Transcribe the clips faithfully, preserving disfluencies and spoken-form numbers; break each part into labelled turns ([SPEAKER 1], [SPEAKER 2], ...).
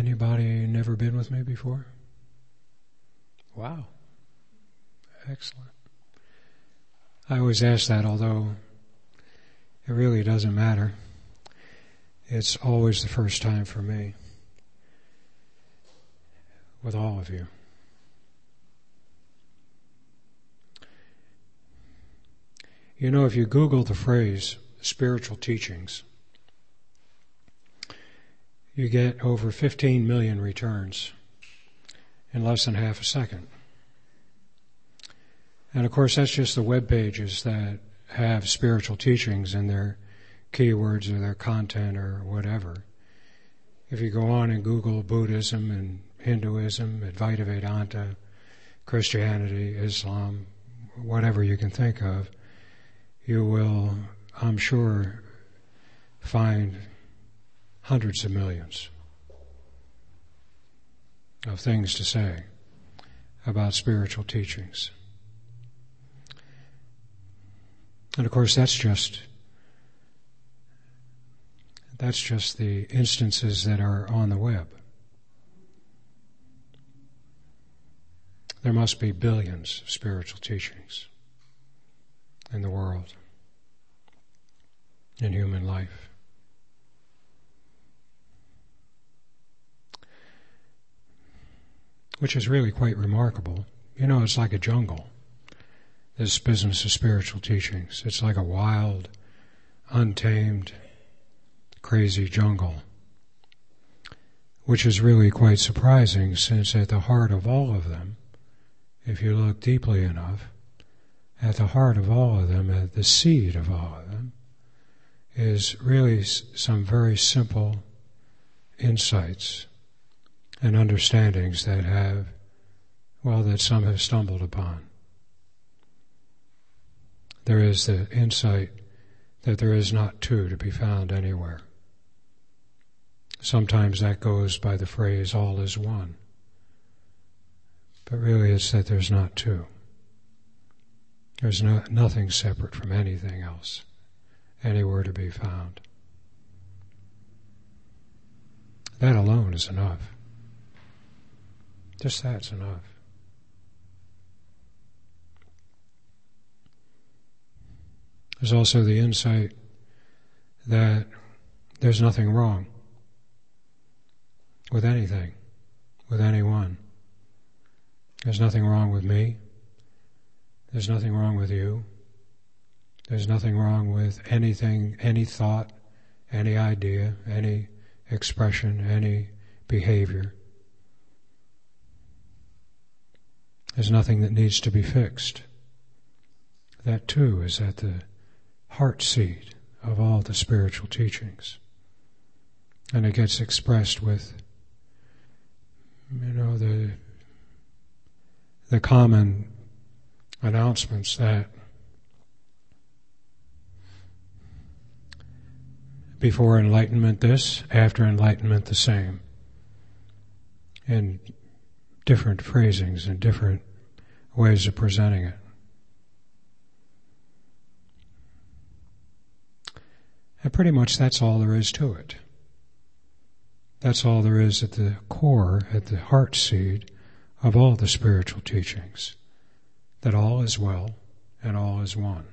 [SPEAKER 1] Anybody never been with me before? Wow. Excellent. I always ask that, although it really doesn't matter. It's always the first time for me with all of you. You know, if you Google the phrase spiritual teachings, you get over fifteen million returns in less than half a second. And of course, that's just the web pages that have spiritual teachings in their keywords or their content or whatever. If you go on and Google Buddhism and Hinduism, Advaita Vedanta, Christianity, Islam, whatever you can think of, you will, I'm sure, find hundreds of millions of things to say about spiritual teachings. And of course, that's just that's just the instances that are on the web. There must be billions of spiritual teachings in the world, in human life. Which is really quite remarkable. You know, it's like a jungle, this business of spiritual teachings. It's like a wild, untamed, crazy jungle, which is really quite surprising, since at the heart of all of them, if you look deeply enough, at the heart of all of them, at the seed of all of them, is really some very simple insights and understandings that have, well, that some have stumbled upon. There is the insight that there is not two to be found anywhere. Sometimes that goes by the phrase, all is one. But really it's that there's not two. There's no, nothing separate from anything else, anywhere to be found. That alone is enough. Just that's enough. There's also the insight that there's nothing wrong with anything, with anyone. There's nothing wrong with me. There's nothing wrong with you. There's nothing wrong with anything, any thought, any idea, any expression, any behavior. There's nothing that needs to be fixed. That too is at the heart seed of all the spiritual teachings. And it gets expressed with, you know, the the common announcements that before enlightenment this, after enlightenment the same, in different phrasings and different ways of presenting it. And pretty much that's all there is to it. That's all there is at the core, at the heart seed of all the spiritual teachings. That all is well and all is one.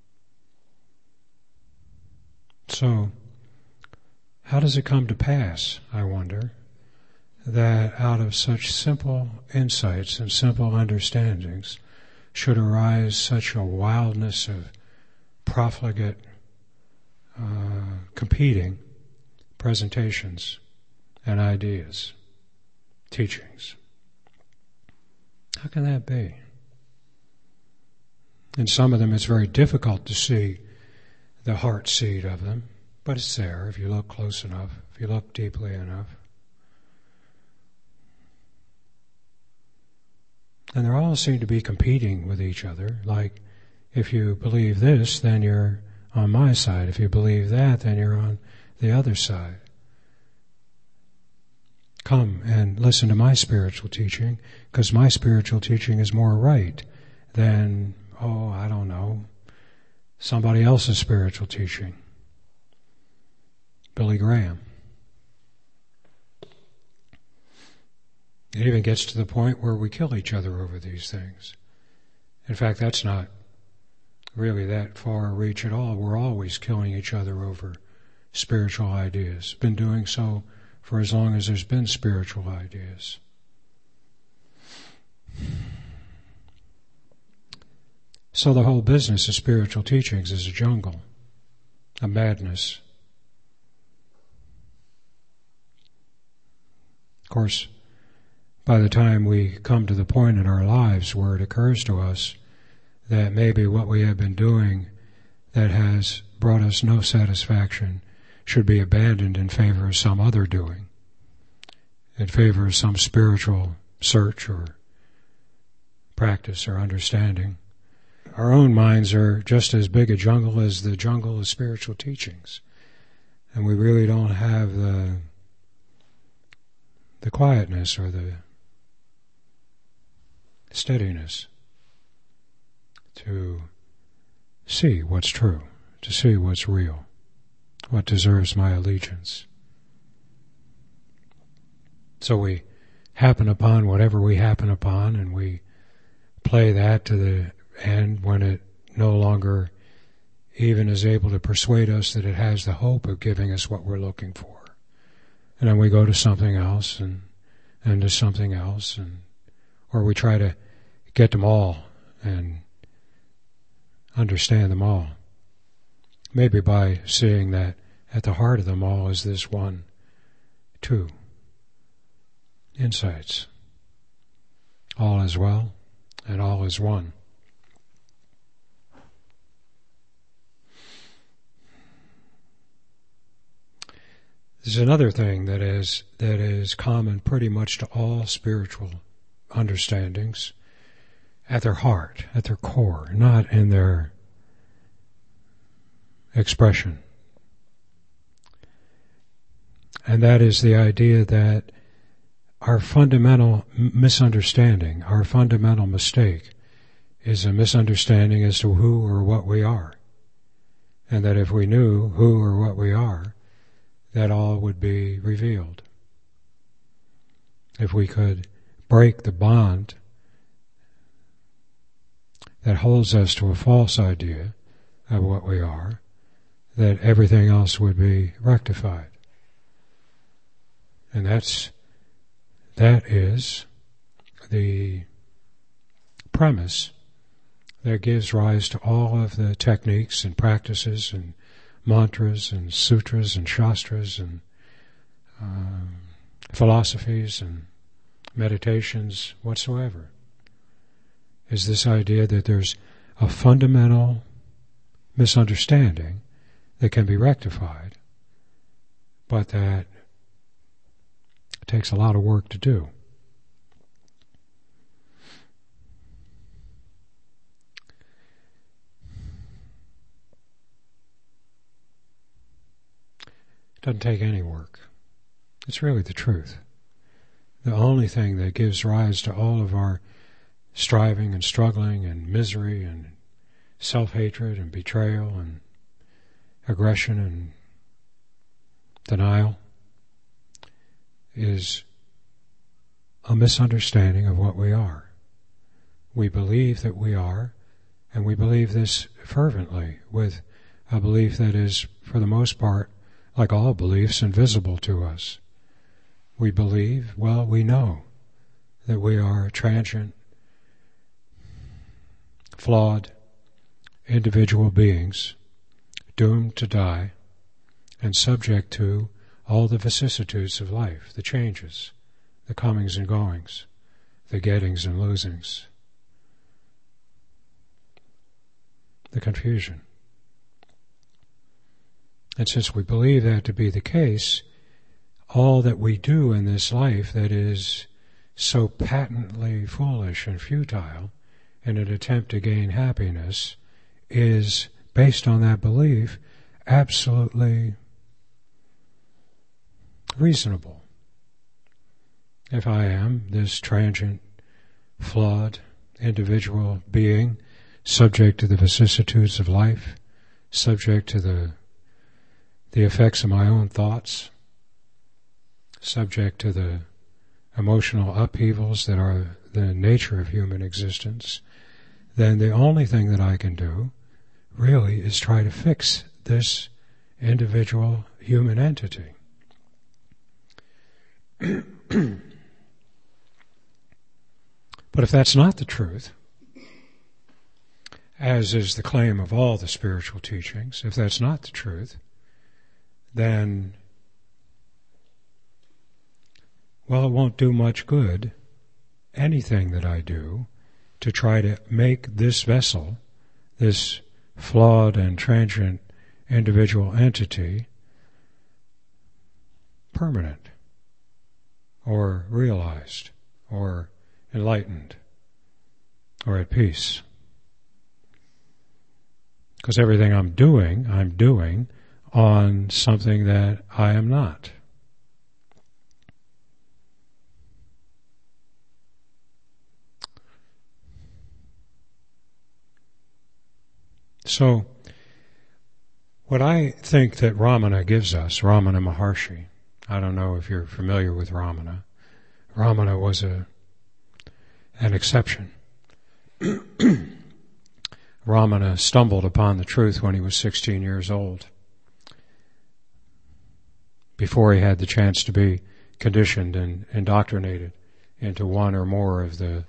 [SPEAKER 1] So, how does it come to pass, I wonder, that out of such simple insights and simple understandings should arise such a wildness of profligate, uh, competing presentations and ideas, teachings? How can that be? In some of them it's very difficult to see the heart seed of them, but it's there if you look close enough, if you look deeply enough. And they all seem to be competing with each other, like, if you believe this, then you're on my side. If you believe that, then you're on the other side. Come and listen to my spiritual teaching, because my spiritual teaching is more right than, oh, I don't know, somebody else's spiritual teaching. Billy Graham. It even gets to the point where we kill each other over these things. In fact, that's not really that far reach at all. We're always killing each other over spiritual ideas. Been doing so for as long as there's been spiritual ideas. So the whole business of spiritual teachings is a jungle, a madness. Of course, by the time we come to the point in our lives where it occurs to us that maybe what we have been doing that has brought us no satisfaction should be abandoned in favor of some other doing, in favor of some spiritual search or practice or understanding. Our own minds are just as big a jungle as the jungle of spiritual teachings. And we really don't have the the quietness or the steadiness to see what's true, to see what's real, what deserves my allegiance. So we happen upon whatever we happen upon, and we play that to the end when it no longer even is able to persuade us that it has the hope of giving us what we're looking for. And then we go to something else and, and to something else, and or we try to get them all and understand them all. Maybe by seeing that at the heart of them all is this one, two insights. All is well and all is one. There's another thing that is that is common pretty much to all spiritual understandings at their heart, at their core, not in their expression. And that is the idea that our fundamental misunderstanding, our fundamental mistake, is a misunderstanding as to who or what we are. And that if we knew who or what we are, that all would be revealed. If we could break the bond that holds us to a false idea of what we are, that everything else would be rectified. And that's, that is the premise that gives rise to all of the techniques and practices and mantras and sutras and shastras and um, philosophies and meditations whatsoever, is this idea that there's a fundamental misunderstanding that can be rectified, but that it takes a lot of work to do. Doesn't take any work. It's really the truth. The only thing that gives rise to all of our striving and struggling and misery and self-hatred and betrayal and aggression and denial is a misunderstanding of what we are. We believe that we are, and we believe this fervently with a belief that is, for the most part, like all beliefs, invisible to us. We believe, well, we know that we are transient, flawed, individual beings, doomed to die, and subject to all the vicissitudes of life, the changes, the comings and goings, the gettings and losings, the confusion. And since we believe that to be the case, all that we do in this life that is so patently foolish and futile in an attempt to gain happiness is, based on that belief, absolutely reasonable. If I am this transient, flawed, individual being, subject to the vicissitudes of life, subject to the the effects of my own thoughts, subject to the emotional upheavals that are the nature of human existence, then the only thing that I can do really is try to fix this individual human entity. But if that's not the truth, as is the claim of all the spiritual teachings, if that's not the truth, then, well, it won't do much good, anything that I do, to try to make this vessel, this flawed and transient individual entity, permanent, or realized, or enlightened, or at peace. Because everything I'm doing, I'm doing on something that I am not. So, what I think that Ramana gives us, Ramana Maharshi, I don't know if you're familiar with Ramana. Ramana was a an exception. Ramana stumbled upon the truth when he was sixteen years old, before he had the chance to be conditioned and indoctrinated into one or more of the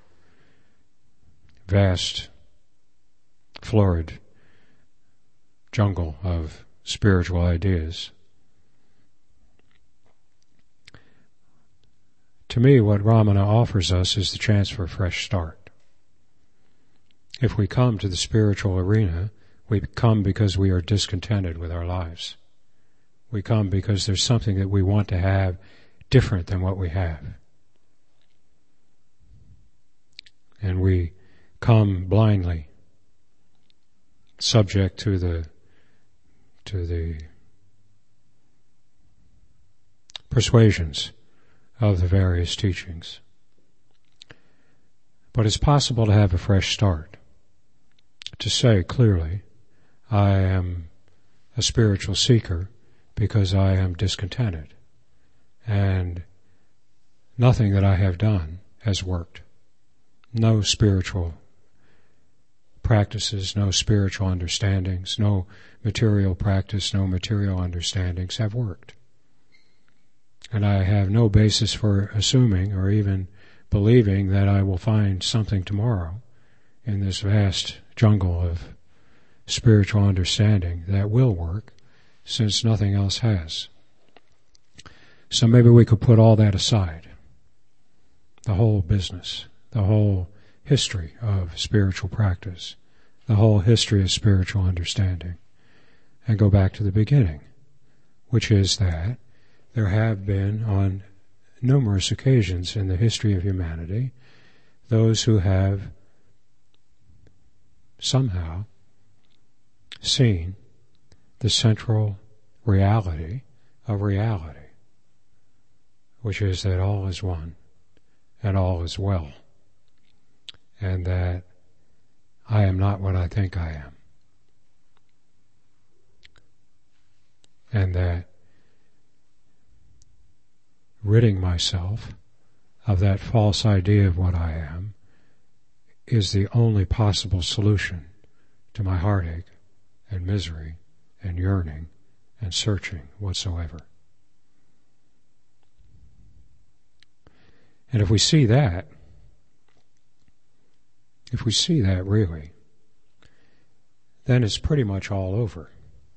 [SPEAKER 1] vast, florid jungle of spiritual ideas. To me, what Ramana offers us is the chance for a fresh start. If we come to the spiritual arena, we come because we are discontented with our lives. We come because there's something that we want to have different than what we have. And we come blindly, subject to the to the persuasions of the various teachings. But it's possible to have a fresh start, to say clearly, I am a spiritual seeker because I am discontented, and nothing that I have done has worked. No spiritual practices, no spiritual understandings, no material practice, no material understandings have worked. And I have no basis for assuming or even believing that I will find something tomorrow in this vast jungle of spiritual understanding that will work, since nothing else has. So maybe we could put all that aside, the whole business, the whole history of spiritual practice, the whole history of spiritual understanding, and go back to the beginning, which is that there have been, on numerous occasions in the history of humanity, those who have somehow seen the central reality of reality, which is that all is one and all is well, and that I am not what I think I am, and that ridding myself of that false idea of what I am is the only possible solution to my heartache and misery and yearning and searching whatsoever. And if we see that, if we see that really, then it's pretty much all over.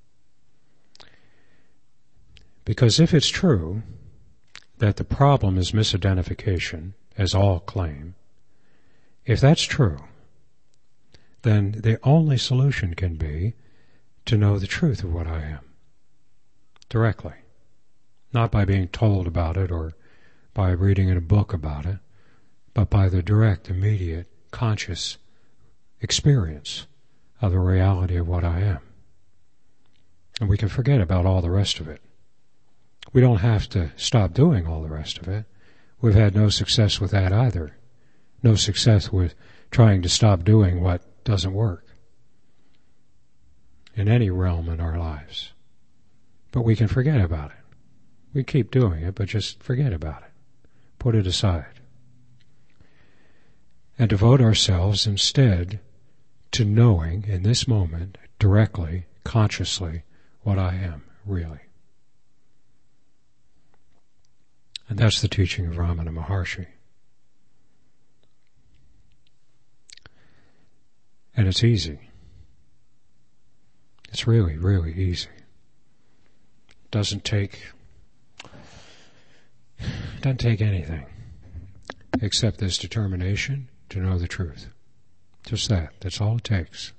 [SPEAKER 1] Because if it's true that the problem is misidentification, as all claim, if that's true, then the only solution can be to know the truth of what I am, directly. Not by being told about it or by reading in a book about it, but by the direct, immediate, conscious experience of the reality of what I am. And we can forget about all the rest of it. We don't have to stop doing all the rest of it. We've had no success with that either. No success with trying to stop doing what doesn't work in any realm in our lives. But we can forget about it. We keep doing it, but just forget about it. Put it aside. And devote ourselves instead to knowing in this moment, directly, consciously, what I am, really. And that's the teaching of Ramana Maharshi. And it's easy. It's really, really easy. It doesn't take, it doesn't take anything except this determination to know the truth. Just that. That's all it takes.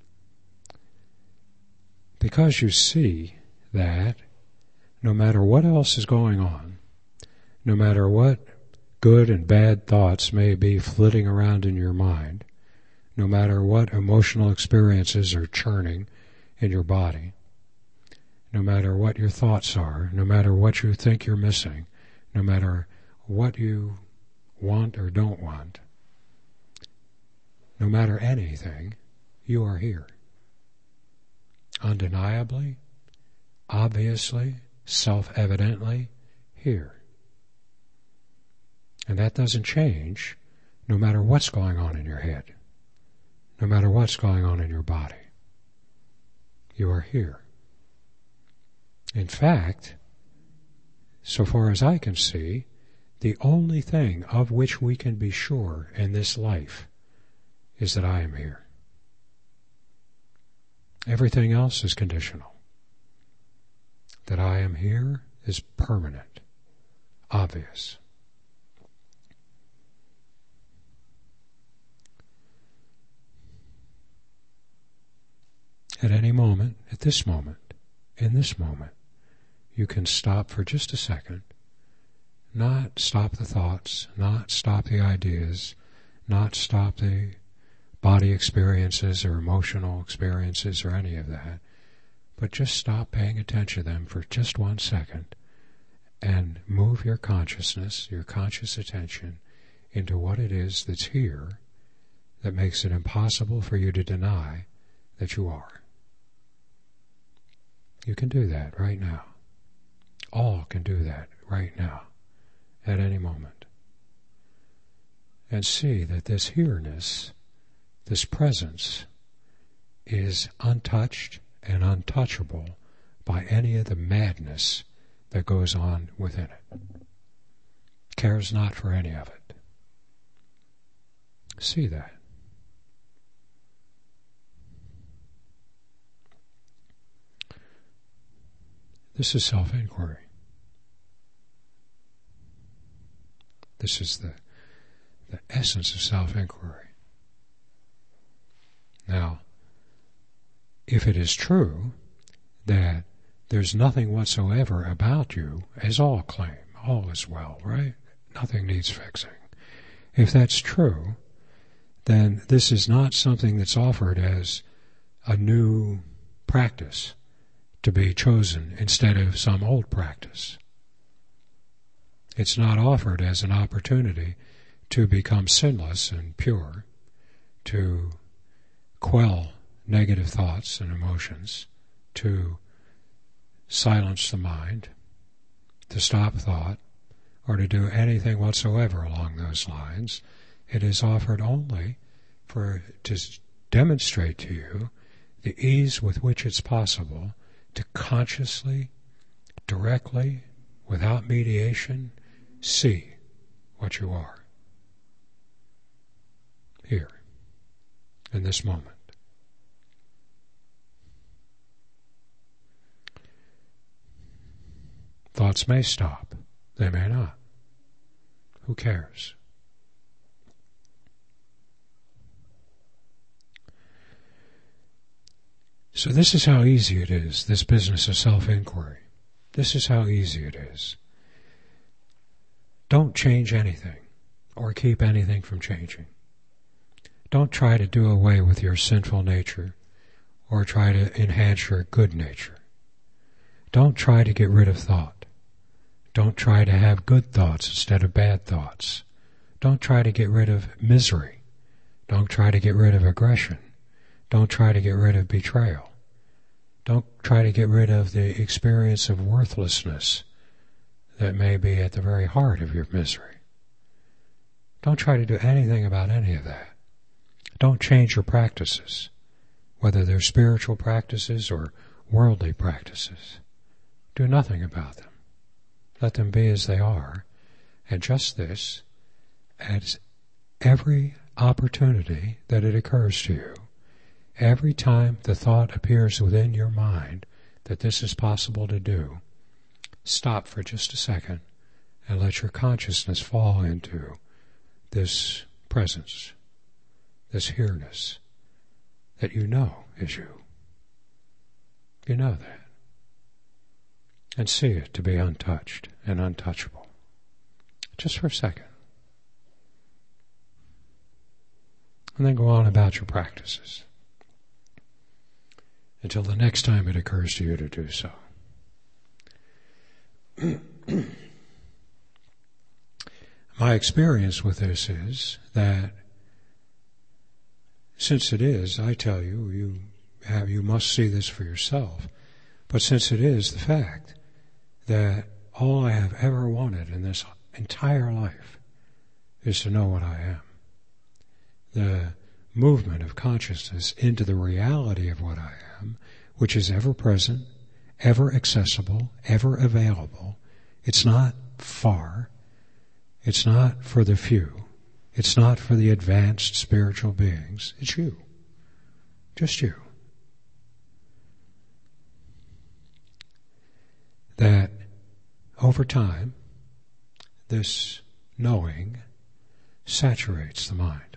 [SPEAKER 1] Because you see that no matter what else is going on, no matter what good and bad thoughts may be flitting around in your mind, no matter what emotional experiences are churning in your body, no matter what your thoughts are, no matter what you think you're missing, no matter what you want or don't want, no matter anything, you are here. Undeniably, obviously, self-evidently, here. And that doesn't change no matter what's going on in your head, no matter what's going on in your body. You are here. In fact, so far as I can see, the only thing of which we can be sure in this life is that I am here. Everything else is conditional. That I am here is permanent, obvious. At any moment, at this moment, in this moment, you can stop for just a second, not stop the thoughts, not stop the ideas, not stop the body experiences or emotional experiences or any of that, but just stop paying attention to them for just one second and move your consciousness, your conscious attention into what it is that's here that makes it impossible for you to deny that you are. You can do that right now. All can do that right now, at any moment. And see that this here-ness, this presence, is untouched and untouchable by any of the madness that goes on within it. Cares not for any of it. See that. This is self-inquiry. This is the, the essence of self-inquiry. Now, if it is true that there's nothing whatsoever about you, as all claim, all is well, right? Nothing needs fixing. If that's true, then this is not something that's offered as a new practice to be chosen instead of some old practice. It's not offered as an opportunity to become sinless and pure, to quell negative thoughts and emotions, to silence the mind, to stop thought, or to do anything whatsoever along those lines. It is offered only for to demonstrate to you the ease with which it's possible to consciously, directly, without mediation, see what you are. Here, in this moment. Thoughts may stop. They may not. Who cares? So this is how easy it is, this business of self-inquiry. This is how easy it is. Don't change anything or keep anything from changing. Don't try to do away with your sinful nature or try to enhance your good nature. Don't try to get rid of thought. Don't try to have good thoughts instead of bad thoughts. Don't try to get rid of misery. Don't try to get rid of aggression. Don't try to get rid of betrayal. Don't try to get rid of the experience of worthlessness that may be at the very heart of your misery. Don't try to do anything about any of that. Don't change your practices, whether they're spiritual practices or worldly practices. Do nothing about them. Let them be as they are. And just this, at every opportunity that it occurs to you, every time the thought appears within your mind that this is possible to do, stop for just a second and let your consciousness fall into this presence, this here-ness that you know is you. You know that. And see it to be untouched and untouchable. Just for a second. And then go on about your practices until the next time it occurs to you to do so. My experience with this is that since it is, I tell you, you have, you must see this for yourself, but since it is the fact that all I have ever wanted in this entire life is to know what I am, the movement of consciousness into the reality of what I am, which is ever present, ever accessible, ever available. It's not far. It's not for the few. It's not for the advanced spiritual beings. It's you. Just you. That over time, this knowing saturates the mind.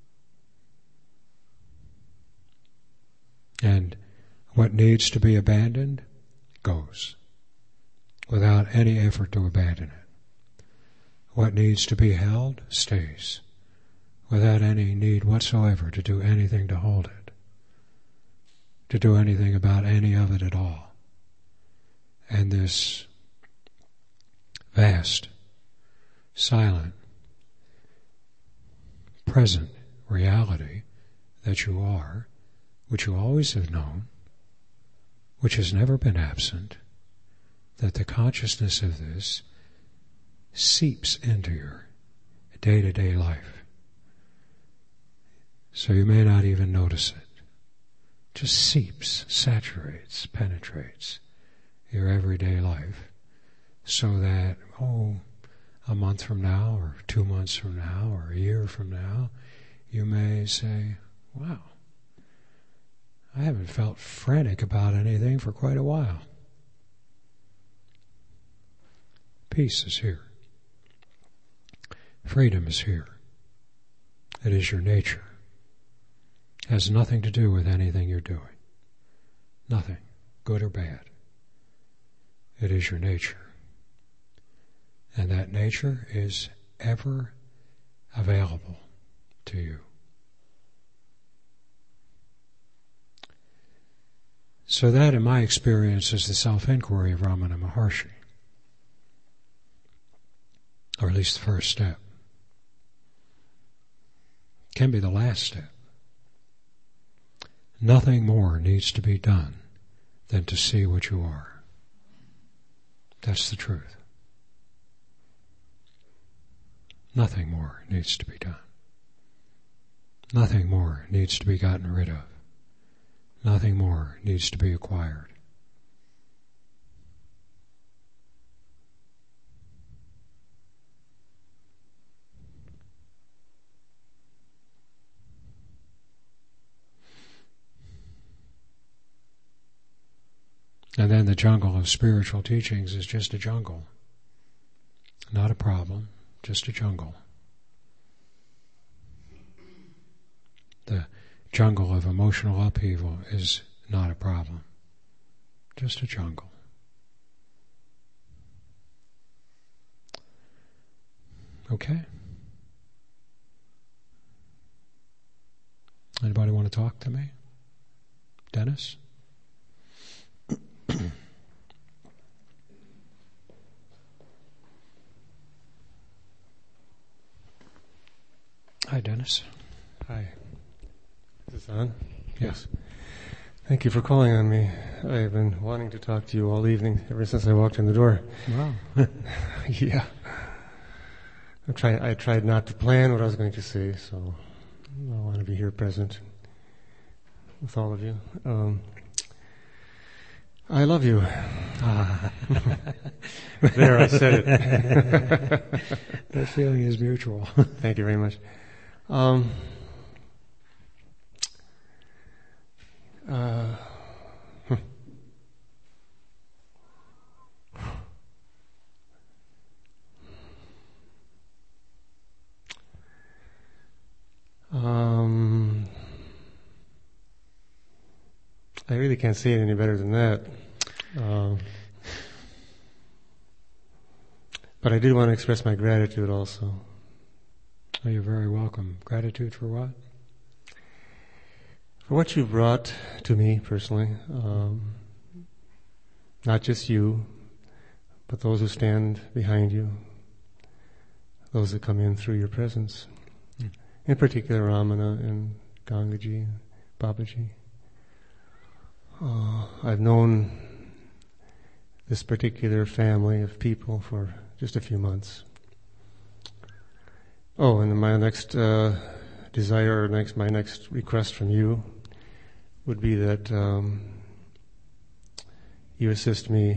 [SPEAKER 1] And what needs to be abandoned goes without any effort to abandon it. What needs to be held stays without any need whatsoever to do anything to hold it, to do anything about any of it at all. And this vast, silent, present reality that you are, which you always have known, which has never been absent, that the consciousness of this seeps into your day-to-day life. So you may not even notice it. Just seeps, saturates, penetrates your everyday life, so that, oh, a month from now, or two months from now, or a year from now, you may say, wow, I haven't felt frantic about anything for quite a while. Peace is here. Freedom is here. It is your nature. It has nothing to do with anything you're doing. Nothing, good or bad. It is your nature. And that nature is ever available to you. So that, in my experience, is the self-inquiry of Ramana Maharshi. Or at least the first step. Can be the last step. Nothing more needs to be done than to see what you are. That's the truth. Nothing more needs to be done. Nothing more needs to be gotten rid of. Nothing more needs to be acquired. And then the jungle of spiritual teachings is just a jungle. Not a problem, just a jungle. The jungle of emotional upheaval is not a problem, just a jungle. Okay? Anybody want to talk to me? Dennis? Hi, Dennis.
[SPEAKER 2] Hi. Is this on?
[SPEAKER 1] Yes.
[SPEAKER 2] Thank you for calling on me. I've been wanting to talk to you all evening, ever since I walked in the door.
[SPEAKER 1] Wow.
[SPEAKER 2] Yeah. I tried, I tried not to plan what I was going to say, so I want to be here present with all of you. Um, I love you. Ah. There, I said it.
[SPEAKER 1] That feeling is mutual.
[SPEAKER 2] Thank you very much. Um, uh, Um, I really can't say it any better than that. Um, but I did want to express my gratitude also.
[SPEAKER 1] Oh, you're very welcome. Gratitude for what?
[SPEAKER 2] For what you've brought to me personally. Um, not just you, but those who stand behind you. Those that come in through your presence. Mm. In particular, Ramana and Gangaji, Babaji. Uh, I've known this particular family of people for just a few months. Oh, and my next uh, desire, or next my next request from you would be that um, you assist me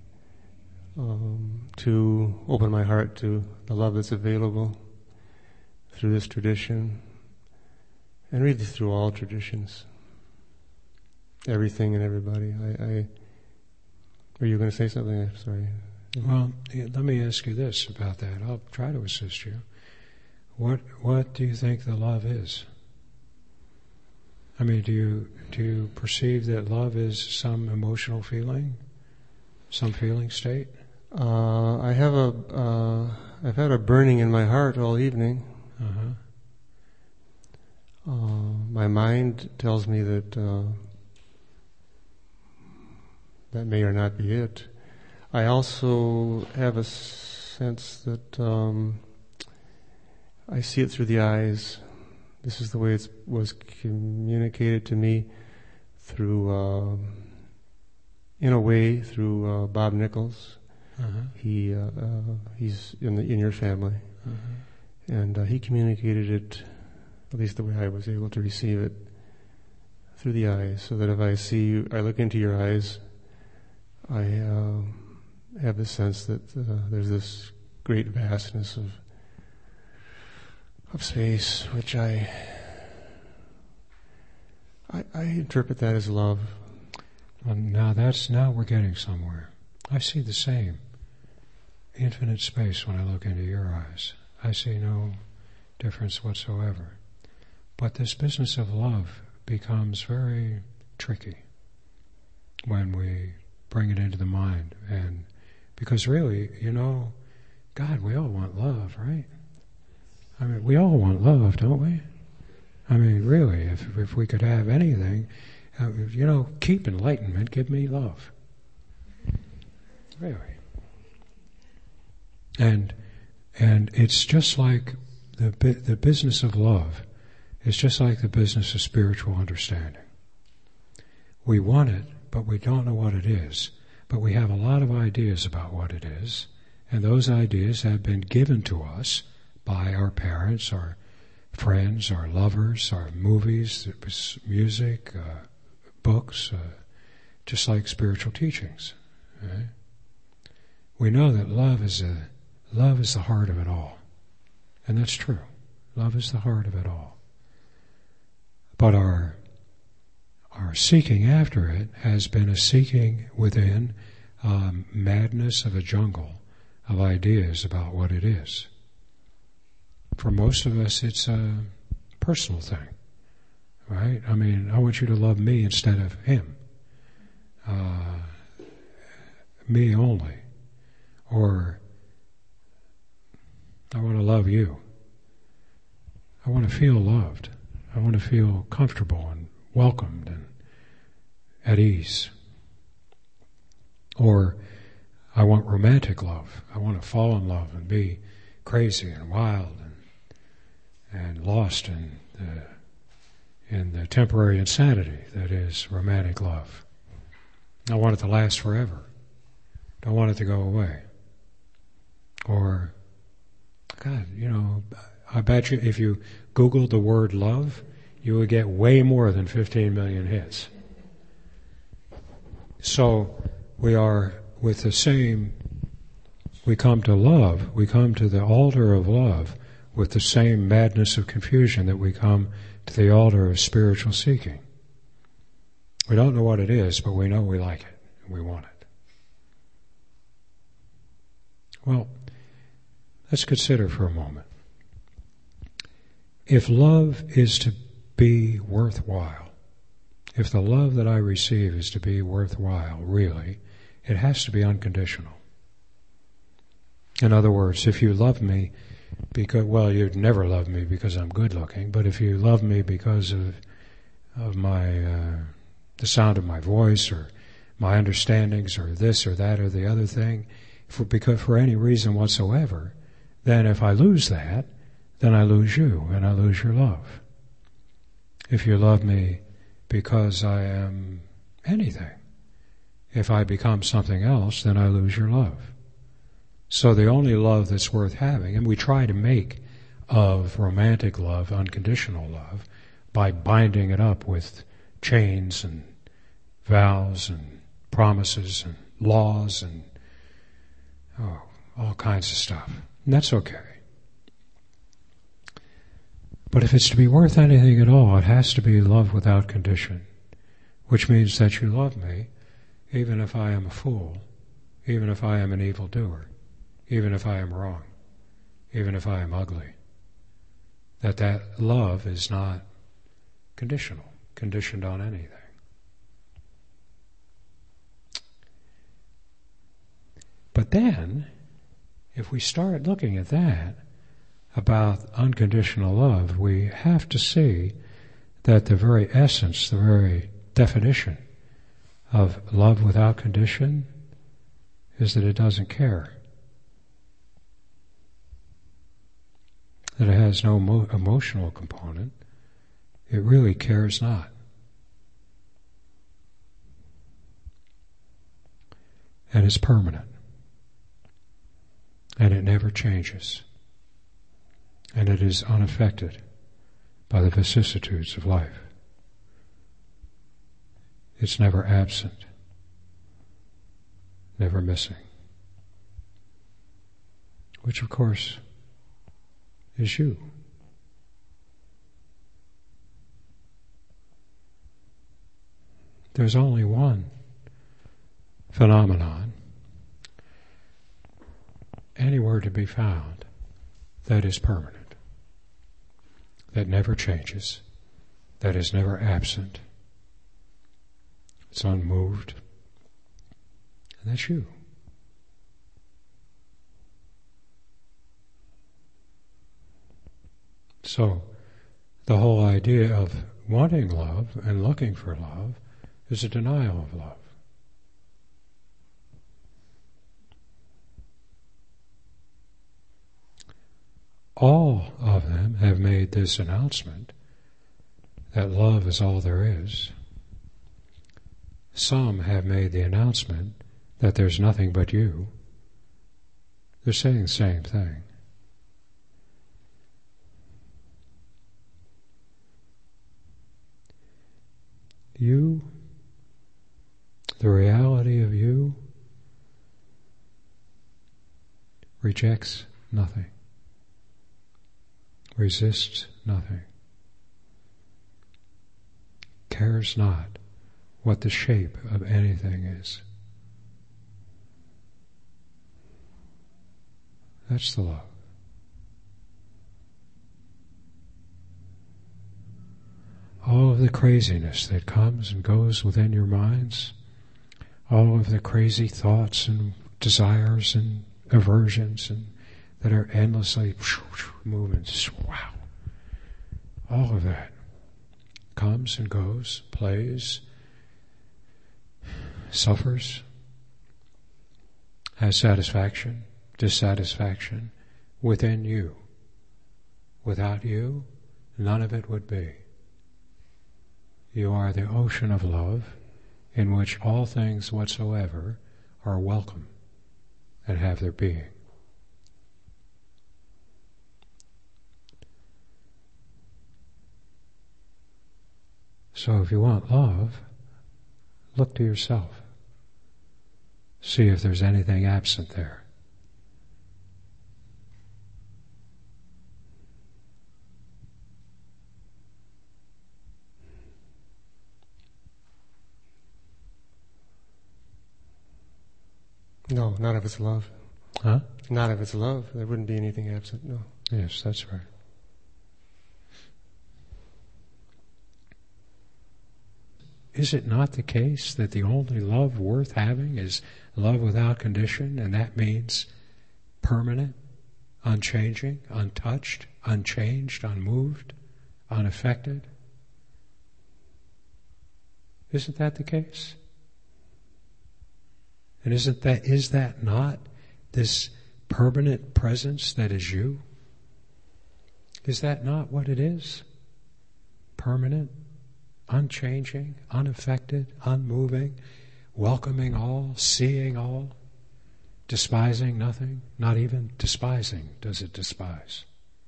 [SPEAKER 2] um, to open my heart to the love that's available through this tradition, and really through all traditions. Everything and everybody. I, I were you going to say something? I'm sorry.
[SPEAKER 1] Well, let me ask you this about that. I'll try to assist you. What what do you think the love is? I mean, do you do you perceive that love is some emotional feeling, some feeling state?
[SPEAKER 2] Uh, I have a uh, I've had a burning in my heart all evening.
[SPEAKER 1] Uh-huh.
[SPEAKER 2] Uh, my mind tells me that uh, that may or not be it. I also have a sense that um, I see it through the eyes. This is the way it was communicated to me through, uh, in a way, through uh, Bob Nichols.
[SPEAKER 1] Uh-huh.
[SPEAKER 2] He uh, uh, he's in the in your family,
[SPEAKER 1] uh-huh.
[SPEAKER 2] and uh, he communicated it, at least the way I was able to receive it, through the eyes. So that if I see you, I look into your eyes, I uh, have the sense that uh, there's this great vastness of of space, which I, I I interpret that as love.
[SPEAKER 1] Well, now that's now we're getting somewhere. I see the same infinite space when I look into your eyes. I see no difference whatsoever. But this business of love becomes very tricky when we bring it into the mind, and because really, you know, God, we all want love, right? I mean, we all want love, don't we? I mean, really, if if we could have anything, uh, you know, keep enlightenment, give me love. Really. And and it's just like the the business of love is just like the business of spiritual understanding. We want it, but we don't know what it is. But we have a lot of ideas about what it is, and those ideas have been given to us by our parents, our friends, our lovers, our movies, music, uh, books, uh, just like spiritual teachings. Right? We know that love is a love is the heart of it all, and that's true. Love is the heart of it all. But our our seeking after it has been a seeking within um, madness of a jungle of ideas about what it is. For most of us, it's a personal thing, right? I mean, I want you to love me instead of him, uh, me only, or I want to love you. I want to feel loved. I want to feel comfortable and welcomed and at ease. Or I want romantic love. I want to fall in love and be crazy and wild and and lost in the in the temporary insanity that is romantic love. I want it to last forever. Don't want it to go away. Or God, you know, I bet you if you Googled the word love, you would get way more than fifteen million hits. So we are with the same, we come to love, we come to the altar of love with the same madness of confusion that we come to the altar of spiritual seeking. We don't know what it is, but we know we like it and we want it. Well, let's consider for a moment. If love is to be worthwhile, if the love that I receive is to be worthwhile, really, it has to be unconditional. In other words, if you love me because, well, you'd never love me because I'm good looking, but if you love me because of of my, uh, the sound of my voice or my understandings or this or that or the other thing, for, because for any reason whatsoever, then if I lose that, then I lose you and I lose your love. If you love me because I am anything, if I become something else, then I lose your love. So the only love that's worth having, and we try to make of romantic love unconditional love by binding it up with chains and vows and promises and laws and oh, all kinds of stuff. And that's okay. But if it's to be worth anything at all, it has to be love without condition, which means that you love me even if I am a fool, even if I am an evildoer, even if I am wrong, even if I am ugly. That that love is not conditional, conditioned on anything. But then, if we start looking at that, about unconditional love, we have to see that the very essence, the very definition of love without condition is that it doesn't care. That it has no mo- emotional component. It really cares not. And it's permanent. And it never changes. And it is unaffected by the vicissitudes of life. It's never absent, never missing. Which, of course, is you. There's only one phenomenon anywhere to be found that is permanent, that never changes, that is never absent. It's unmoved. And that's you. So, the whole idea of wanting love and looking for love is a denial of love. All of them have made this announcement that love is all there is. Some have made the announcement that there's nothing but you. They're saying the same thing. You, the reality of you, rejects nothing, resists nothing, cares not what the shape of anything is. That's the love. All of the craziness that comes and goes within your minds, all of the crazy thoughts and desires and aversions and that are endlessly moving, wow. All of that comes and goes, plays, suffers, has satisfaction, dissatisfaction within you. Without you, none of it would be. You are the ocean of love in which all things whatsoever are welcome and have their being. So if you want love, look to yourself. See if there's anything absent there.
[SPEAKER 2] No, not if it's love.
[SPEAKER 1] Huh?
[SPEAKER 2] Not if it's love. There wouldn't be anything absent, no.
[SPEAKER 1] Yes, that's right. Is it not the case that the only love worth having is love without condition, and that means permanent, unchanging, untouched, unchanged, unmoved, unaffected? Isn't that the case? And isn't that, is that not this permanent presence that is you? Is that not what it is? Permanent, unchanging, unaffected, unmoving, welcoming all, seeing all, despising nothing, not even despising does it despise.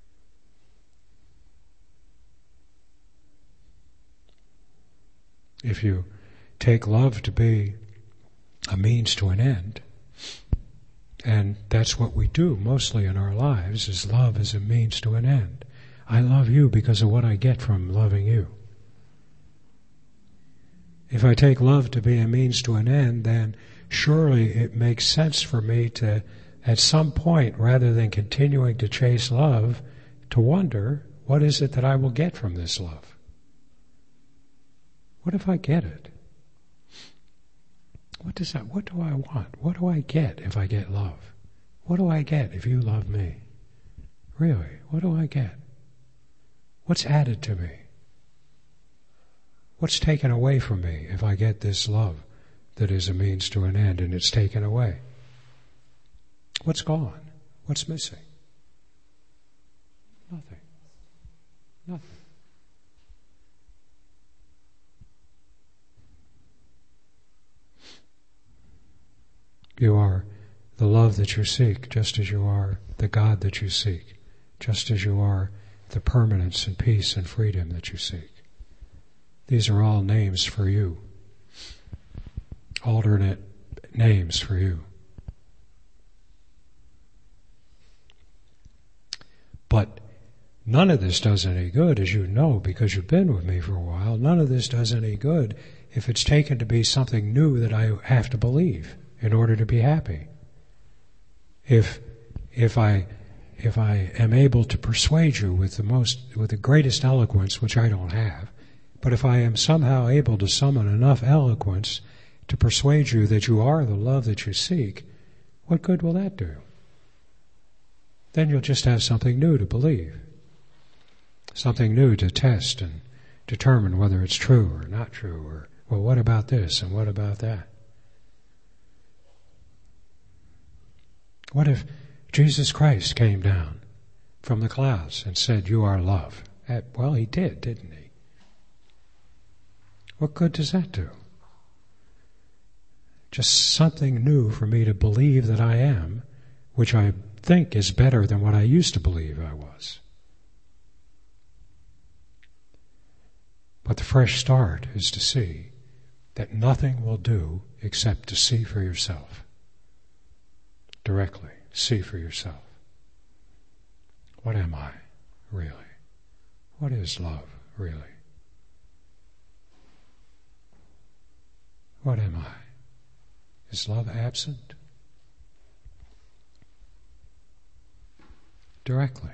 [SPEAKER 1] If you take love to be a means to an end, and that's what we do mostly in our lives, is love as a means to an end. I love you because of what I get from loving you. If I take love to be a means to an end, then surely it makes sense for me to, at some point, rather than continuing to chase love, to wonder, what is it that I will get from this love? What if I get it? What does that, what do I want? What do I get if I get love? What do I get if you love me? Really, what do I get? What's added to me? What's taken away from me if I get this love that is a means to an end and it's taken away? What's gone? What's missing? Nothing. Nothing. You are the love that you seek, just as you are the God that you seek, just as you are the permanence and peace and freedom that you seek. These are all names for you, alternate names for you. But none of this does any good, as you know, because you've been with me for a while. None of this does any good if it's taken to be something new that I have to believe in order to be happy. If if I if I am able to persuade you with the most with the greatest eloquence, which I don't have, but if I am somehow able to summon enough eloquence to persuade you that you are the love that you seek, what good will that do? Then you'll just have something new to believe, something new to test and determine whether it's true or not true, or, well, what about this and what about that? What if Jesus Christ came down from the clouds and said, you are love? Well, he did, didn't he? What good does that do? Just something new for me to believe that I am, which I think is better than what I used to believe I was. But the fresh start is to see that nothing will do except to see for yourself. Directly, see for yourself. What am I, really? What is love, really? What am I? Is love absent? Directly.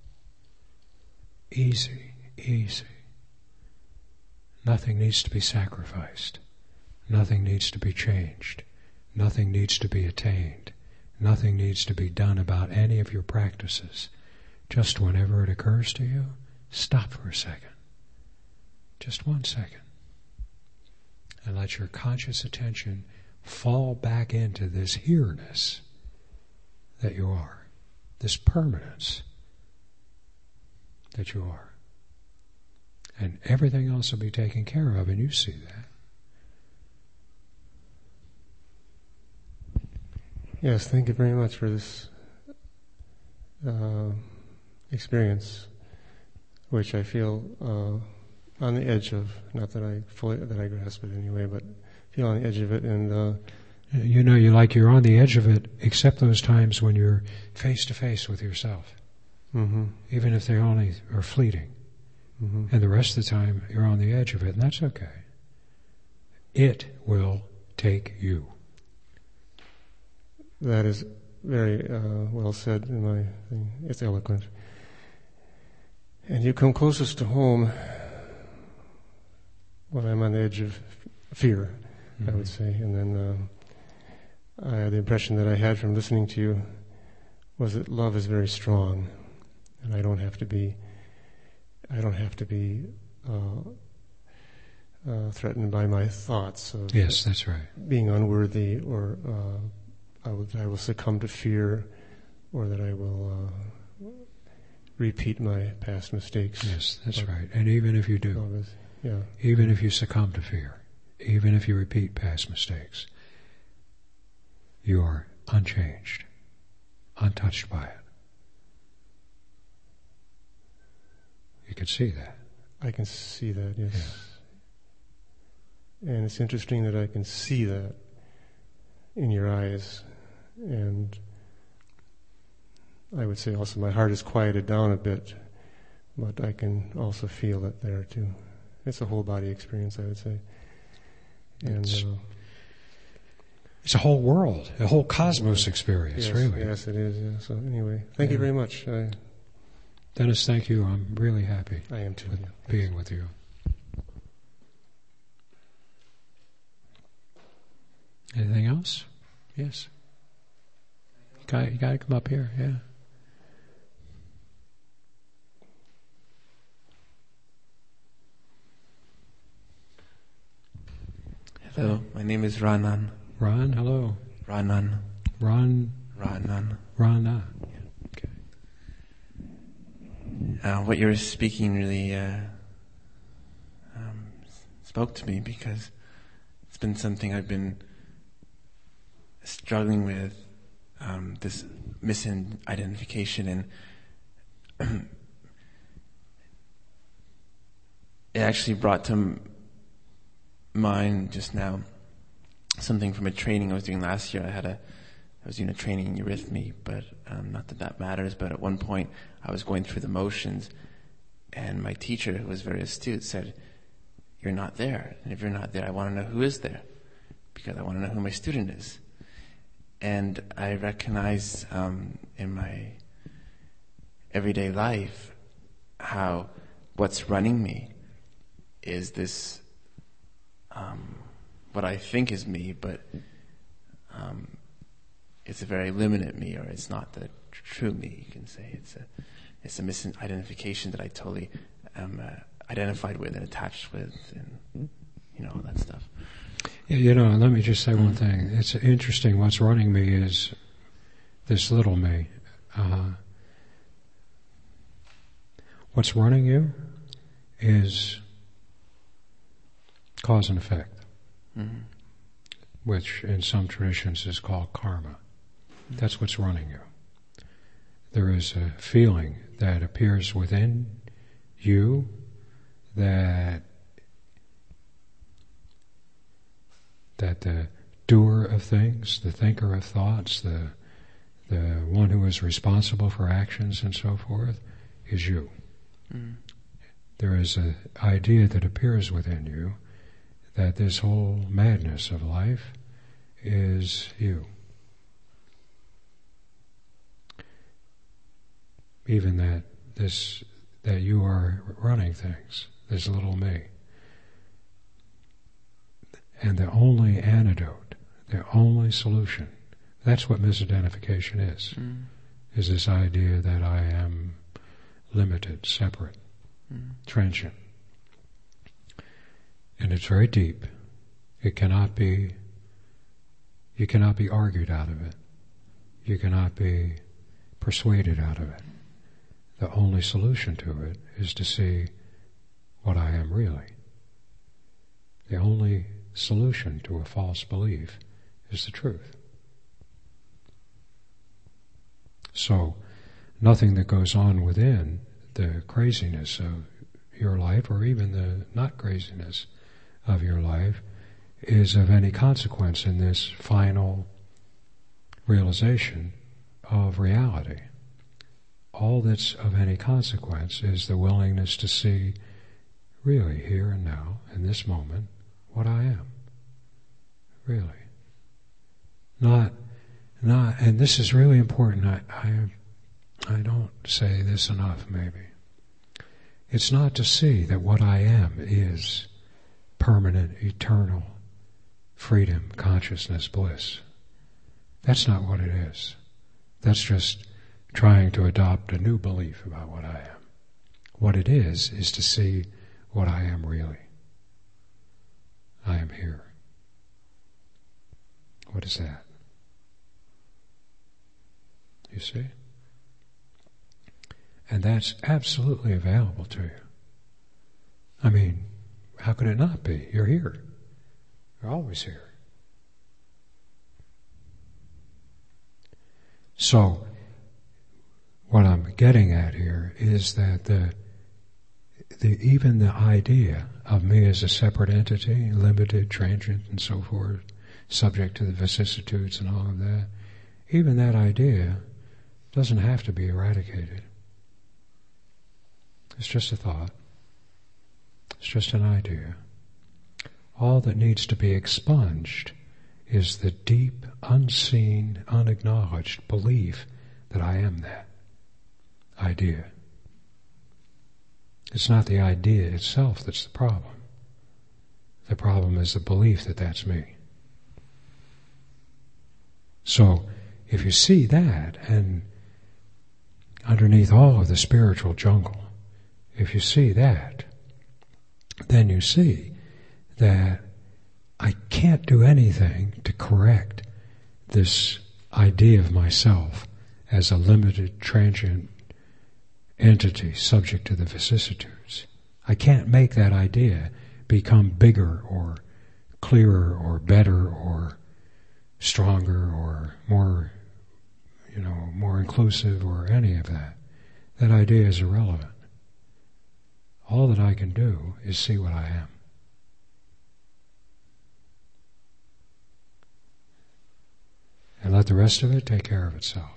[SPEAKER 1] Easy, easy. Nothing needs to be sacrificed. Nothing needs to be changed. Nothing needs to be attained. Nothing needs to be done about any of your practices. Just whenever it occurs to you, stop for a second. Just one second. And let your conscious attention fall back into this here-ness that you are, this permanence that you are. And everything else will be taken care of, and you see that.
[SPEAKER 2] Yes, thank you very much for this uh, experience, which I feel uh, on the edge of, not that I fully, that I grasp it anyway, but feel on the edge of it, and uh,
[SPEAKER 1] you know, you like you're on the edge of it, except those times when you're face to face with yourself,
[SPEAKER 2] mm-hmm.
[SPEAKER 1] even if they only are fleeting.
[SPEAKER 2] Mm-hmm.
[SPEAKER 1] And the rest of the time, you're on the edge of it, and that's okay. It will take you.
[SPEAKER 2] That is very uh, well said in my thing. It's eloquent. And you come closest to home when I'm on the edge of fear, mm-hmm. I would say. And then uh, I, the impression that I had from listening to you was that love is very strong, and I don't have to be, I don't have to be uh, uh, threatened by my thoughts of
[SPEAKER 1] yes, that's right.
[SPEAKER 2] being unworthy, or uh, I, will, I will succumb to fear, or that I will uh, repeat my past mistakes.
[SPEAKER 1] Yes, that's
[SPEAKER 2] but
[SPEAKER 1] right. And even if you do,
[SPEAKER 2] love is, yeah,
[SPEAKER 1] even if you succumb to fear, even if you repeat past mistakes, you are unchanged, untouched by it. You can see that.
[SPEAKER 2] I can see that, yes. Yeah. And it's interesting that I can see that in your eyes. And I would say also my heart is quieted down a bit, but I can also feel it there too. It's a whole body experience, I would say. And
[SPEAKER 1] it's,
[SPEAKER 2] uh,
[SPEAKER 1] it's a whole world, a whole cosmos experience,
[SPEAKER 2] yes,
[SPEAKER 1] really.
[SPEAKER 2] Yes, it is. Yeah. So anyway, thank
[SPEAKER 1] yeah.
[SPEAKER 2] you very much. I,
[SPEAKER 1] Dennis, thank you. I'm really happy
[SPEAKER 2] I am too,
[SPEAKER 1] with
[SPEAKER 2] yeah.
[SPEAKER 1] being with you. Anything else? Yes. You got, you got to come up here, yeah.
[SPEAKER 3] Hello, my name is Ranan.
[SPEAKER 1] Ron, hello.
[SPEAKER 3] Ranan.
[SPEAKER 1] Ron.
[SPEAKER 3] Ranan.
[SPEAKER 1] Rana. Okay.
[SPEAKER 3] Uh, what you were speaking really uh, um, spoke to me, because it's been something I've been struggling with, um, this misidentification, and it actually brought to m- mind just now something from a training I was doing last year. I had a, I was doing a training in eurythmy, but um, not that that matters. But at one point, I was going through the motions, and my teacher, who was very astute, said, "You're not there, and if you're not there, I want to know who is there, because I want to know who my student is." And I recognize um, in my everyday life how what's running me is this, um, what I think is me, but um, it's a very limited me, or it's not the true me, you can say. It's a it's a misidentification that I totally am uh, identified with and attached with, and you know, all that stuff.
[SPEAKER 1] Yeah, you know, let me just say one thing. It's interesting. What's running me is this little me. Uh, what's running you is cause and effect, mm-hmm. which in some traditions is called karma. Mm-hmm. That's what's running you. There is a feeling that appears within you that that the doer of things, the thinker of thoughts, the the one who is responsible for actions and so forth, is you. Mm. There is an idea that appears within you that this whole madness of life is you. Even that this that you are running things, this little me. And the only antidote, the only solution, that's what misidentification is, mm. is this idea that I am limited, separate, mm. transient. And it's very deep. It cannot be, you cannot be argued out of it. You cannot be persuaded out of it. The only solution to it is to see what I am really. The only solution to a false belief is the truth. So, nothing that goes on within, the craziness of your life, or even the not craziness of your life, is of any consequence in this final realization of reality. All that's of any consequence is the willingness to see really here and now, in this moment, what I am. Really. Not, not, and this is really important. I, I, I don't say this enough, maybe. It's not to see that what I am is permanent, eternal freedom, consciousness, bliss. That's not what it is. That's just trying to adopt a new belief about what I am. What it is, is to see what I am really. I am here. What is that? You see? And that's absolutely available to you. I mean, how could it not be? You're here. You're always here. So, what I'm getting at here is that the, the even the idea of me as a separate entity, limited, transient, and so forth, subject to the vicissitudes and all of that, even that idea doesn't have to be eradicated. It's just a thought. It's just an idea. All that needs to be expunged is the deep, unseen, unacknowledged belief that I am that idea. It's not the idea itself that's the problem. The problem is the belief that that's me. So, if you see that, and underneath all of the spiritual jungle, if you see that, then you see that I can't do anything to correct this idea of myself as a limited, transient entity subject to the vicissitudes. I can't make that idea become bigger or clearer or better or stronger or more, you know, more inclusive or any of that. That idea is irrelevant. All that I can do is see what I am. And let the rest of it take care of itself.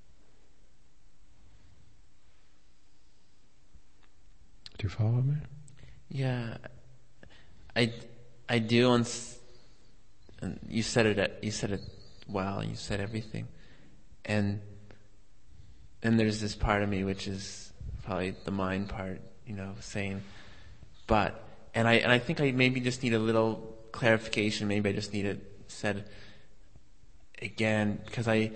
[SPEAKER 1] Do you follow me?
[SPEAKER 3] Yeah, I, I do. On, you said it. You said it well. You said everything, and and there's this part of me which is probably the mind part, you know, saying, but and I and I think I maybe just need a little clarification. Maybe I just need it said again, because I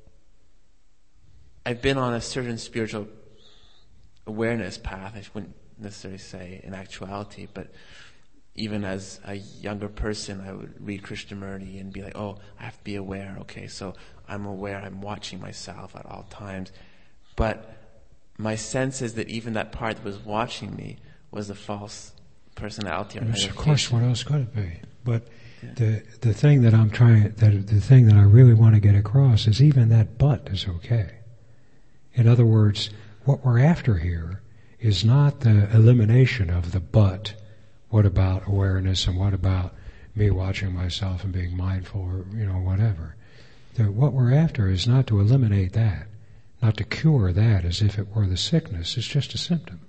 [SPEAKER 3] I've been on a certain spiritual awareness path. I wouldn't necessarily say in actuality, but even as a younger person, I would read Krishnamurti and be like, oh, I have to be aware. Okay, so I'm aware, I'm watching myself at all times. But my sense is that even that part that was watching me was a false personality. Or
[SPEAKER 1] yes, of course, what else could it be? But yeah. the the thing that I'm trying, that the thing that I really want to get across is even that but is okay. In other words, what we're after here is not the elimination of the but. What about awareness, and what about me watching myself and being mindful, or, you know, whatever. The, what we're after is not to eliminate that, not to cure that as if it were the sickness. It's just a symptom.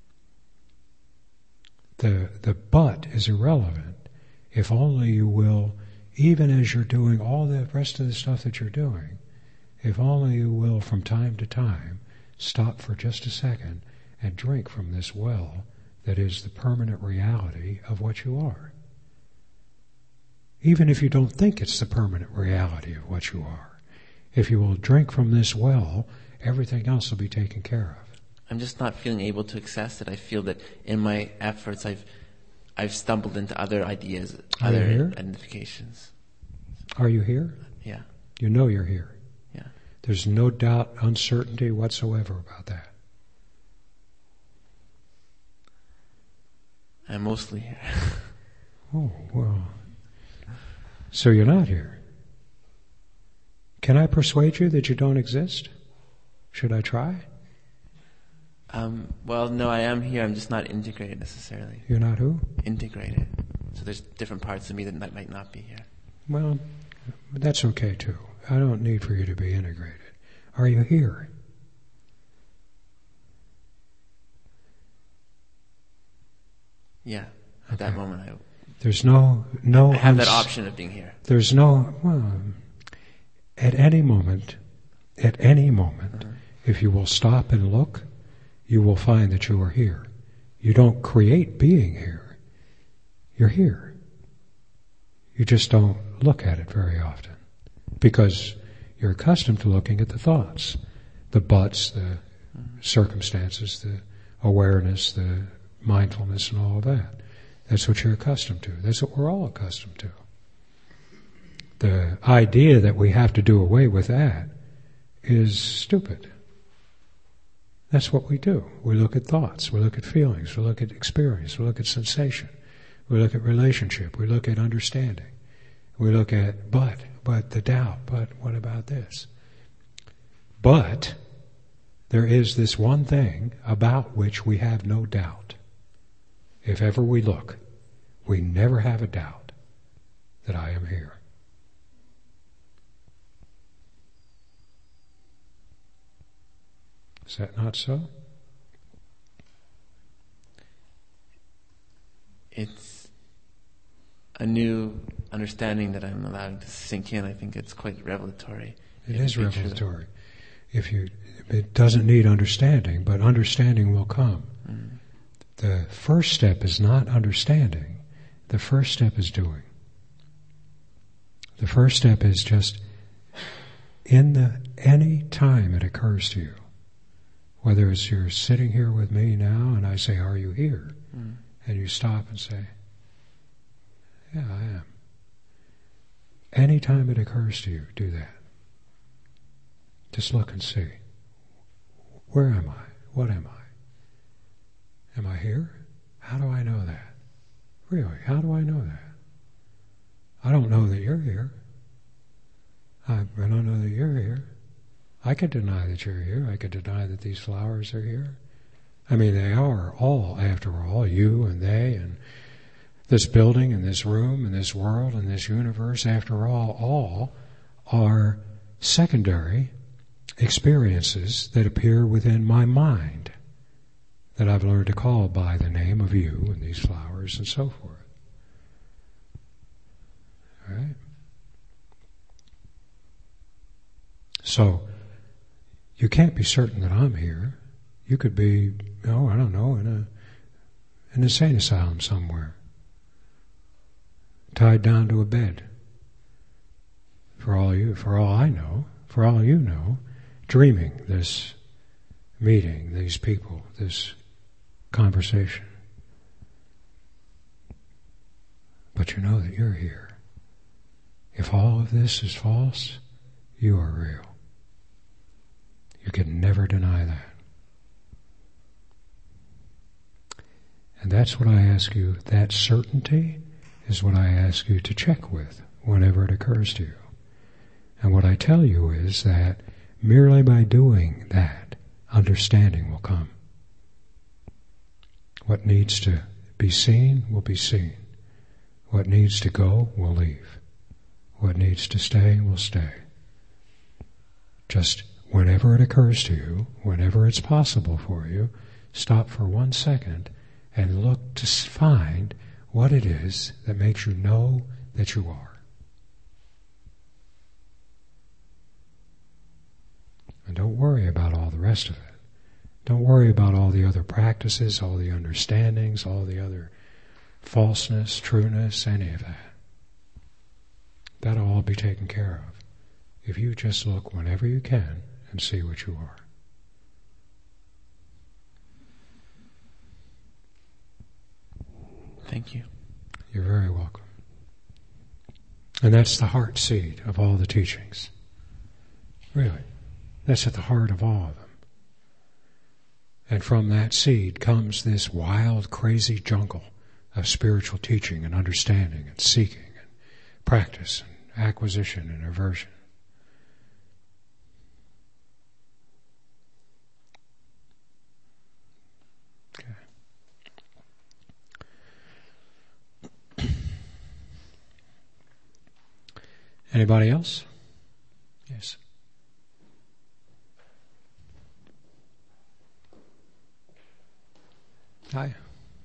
[SPEAKER 1] The, the but is irrelevant if only you will, even as you're doing all the rest of the stuff that you're doing, if only you will from time to time stop for just a second and drink from this well that is the permanent reality of what you are. Even if you don't think it's the permanent reality of what you are, if you will drink from this well, everything else will be taken care of.
[SPEAKER 3] I'm just not feeling able to access it. I feel that in my efforts I've I've stumbled into other ideas,
[SPEAKER 1] Are
[SPEAKER 3] other
[SPEAKER 1] you here?
[SPEAKER 3] identifications.
[SPEAKER 1] Are you here?
[SPEAKER 3] Yeah.
[SPEAKER 1] You know you're here.
[SPEAKER 3] Yeah.
[SPEAKER 1] There's no doubt, uncertainty whatsoever about that.
[SPEAKER 3] I'm mostly here.
[SPEAKER 1] Oh, well. So you're not here. Can I persuade you that you don't exist? Should I try?
[SPEAKER 3] Um, well, no, I am here. I'm just not integrated necessarily.
[SPEAKER 1] You're not who?
[SPEAKER 3] Integrated. So there's different parts of me that might not be here.
[SPEAKER 1] Well, that's okay too. I don't need for you to be integrated. Are you here?
[SPEAKER 3] Yeah. At
[SPEAKER 1] Okay.
[SPEAKER 3] that moment, I,
[SPEAKER 1] There's no no.
[SPEAKER 3] I have that
[SPEAKER 1] uns-
[SPEAKER 3] option of being here.
[SPEAKER 1] There's no. Well, at any moment, at any moment,
[SPEAKER 3] Uh-huh.
[SPEAKER 1] if you will stop and look, you will find that you are here. You don't create being here. You're here. You just don't look at it very often because you're accustomed to looking at the thoughts, the buts, the circumstances, the awareness, the mindfulness, and all of that. That's what you're accustomed to. That's what we're all accustomed to. The idea that we have to do away with that is stupid. That's what we do. We look at thoughts, we look at feelings, we look at experience, we look at sensation, we look at relationship, we look at understanding, we look at but, but the doubt, but what about this? But there is this one thing about which we have no doubt. If ever we look, we never have a doubt that I am here. Is that not so?
[SPEAKER 3] It's a new understanding that I'm allowing to sink in. I think it's quite revelatory.
[SPEAKER 1] It is revelatory. If you, it doesn't need understanding, but understanding will come.
[SPEAKER 3] Mm.
[SPEAKER 1] The first step is not understanding. The first step is doing. The first step is just in the any time it occurs to you, whether it's you're sitting here with me now and I say, "Are you here?"
[SPEAKER 3] Mm.
[SPEAKER 1] And you stop and say, "Yeah, I am." Any time it occurs to you, do that. Just look and see. Where am I? What am I? Am I here? How do I know that? Really, how do I know that? I don't know that you're here. I don't know that you're here. I could deny that you're here. I could deny that these flowers are here. I mean, they are all, after all, you and they and this building and this room and this world and this universe, after all, all are secondary experiences that appear within my mind that I've learned to call by the name of you and these flowers and so forth. All right? So, you can't be certain that I'm here. You could be, oh, I don't know, in a an insane asylum somewhere, tied down to a bed. For all you, for all I know, for all you know, dreaming this meeting, these people, this conversation. But you know that you're here. If all of this is false, you are real. You can never deny that. And that's what I ask you, that certainty is what I ask you to check with whenever it occurs to you. And what I tell you is that merely by doing that, understanding will come. What needs to be seen will be seen. What needs to go will leave. What needs to stay will stay. Just whenever it occurs to you, whenever it's possible for you, stop for one second and look to find what it is that makes you know that you are. And don't worry about all the rest of it. Don't worry about all the other practices, all the understandings, all the other falseness, trueness, any of that. That'll all be taken care of if you just look whenever you can and see what you are.
[SPEAKER 3] Thank you.
[SPEAKER 1] You're very welcome. And that's the heart seed of all the teachings. Really. That's at the heart of all of them. And from that seed comes this wild, crazy jungle of spiritual teaching and understanding and seeking and practice and acquisition and aversion. Anybody else? Yes. Hi.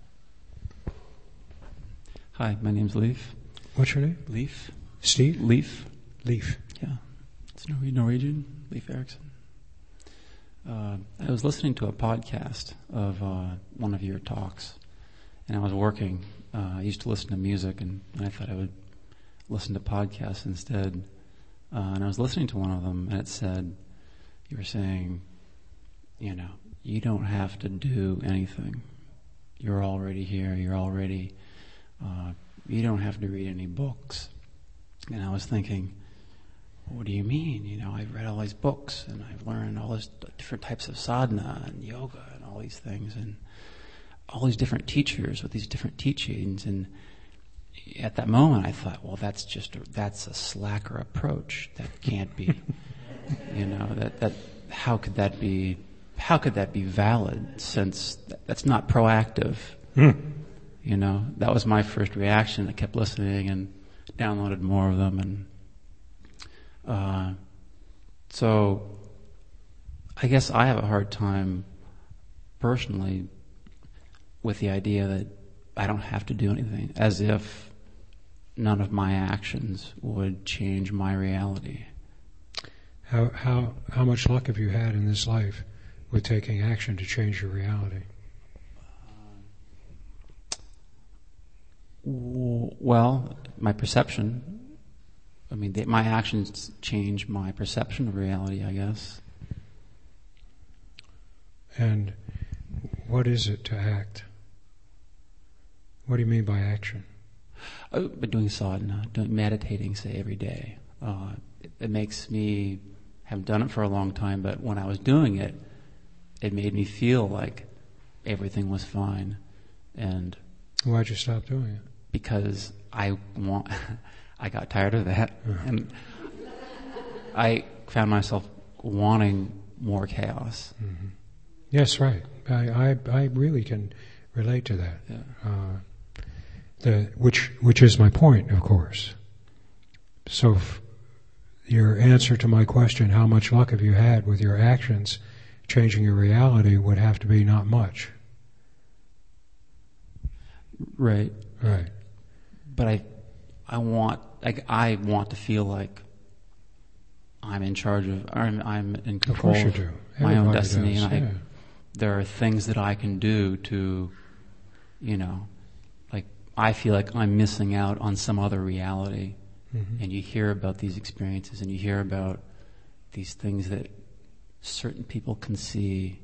[SPEAKER 4] Hi, my name's Leif.
[SPEAKER 1] What's your name?
[SPEAKER 4] Leif.
[SPEAKER 1] Steve?
[SPEAKER 4] Leif.
[SPEAKER 1] Leif.
[SPEAKER 4] Yeah. It's Norwegian, Norwegian. Leif Erikson. Uh, I was listening to a podcast of uh, one of your talks, and I was working. Uh, I used to listen to music, and, and I thought I would listen to podcasts instead. Uh, and I was listening to one of them, and it said, you were saying, you know, you don't have to do anything. You're already here. You're already, uh, you don't have to read any books. And I was thinking, what do you mean? You know, I've read all these books and I've learned all these different types of sadhana and yoga and all these things and all these different teachers with these different teachings. And at that moment I thought, well, that's just, a, that's a slacker approach. That can't be, you know, that, that, how could that be, how could that be valid since that's not proactive?
[SPEAKER 1] Mm.
[SPEAKER 4] You know, that was my first reaction. I kept listening and downloaded more of them, and uh, so I guess I have a hard time personally with the idea that I don't have to do anything, as if none of my actions would change my reality.
[SPEAKER 1] How how how much luck have you had in this life with taking action to change your reality?
[SPEAKER 4] Well, my perception. I mean, they, my actions change my perception of reality, I guess.
[SPEAKER 1] And what is it to act? What do you mean by action?
[SPEAKER 4] Uh, but doing sadhana, doing meditating, say, every day. Uh, it, it makes me, haven't done it for a long time, but when I was doing it, it made me feel like everything was fine. And
[SPEAKER 1] why'd you stop doing it?
[SPEAKER 4] Because I want, I got tired of that, uh-huh. and I found myself wanting more chaos.
[SPEAKER 1] Mm-hmm. Yes, right. I, I I really can relate to that.
[SPEAKER 4] Yeah.
[SPEAKER 1] Uh, the which which is my point, of course. So, f- your answer to my question, how much luck have you had with your actions changing your reality, would have to be not much.
[SPEAKER 4] Right.
[SPEAKER 1] Right.
[SPEAKER 4] But I, I want, like, I want to feel like I'm in charge of, I'm, I'm in control
[SPEAKER 1] of, course you do.
[SPEAKER 4] my own
[SPEAKER 1] Everybody
[SPEAKER 4] destiny,
[SPEAKER 1] does,
[SPEAKER 4] and
[SPEAKER 1] yeah.
[SPEAKER 4] I, there are things that I can do to, you know, like, I feel like I'm missing out on some other reality. Mm-hmm. And you hear about these experiences, and you hear about these things that certain people can see.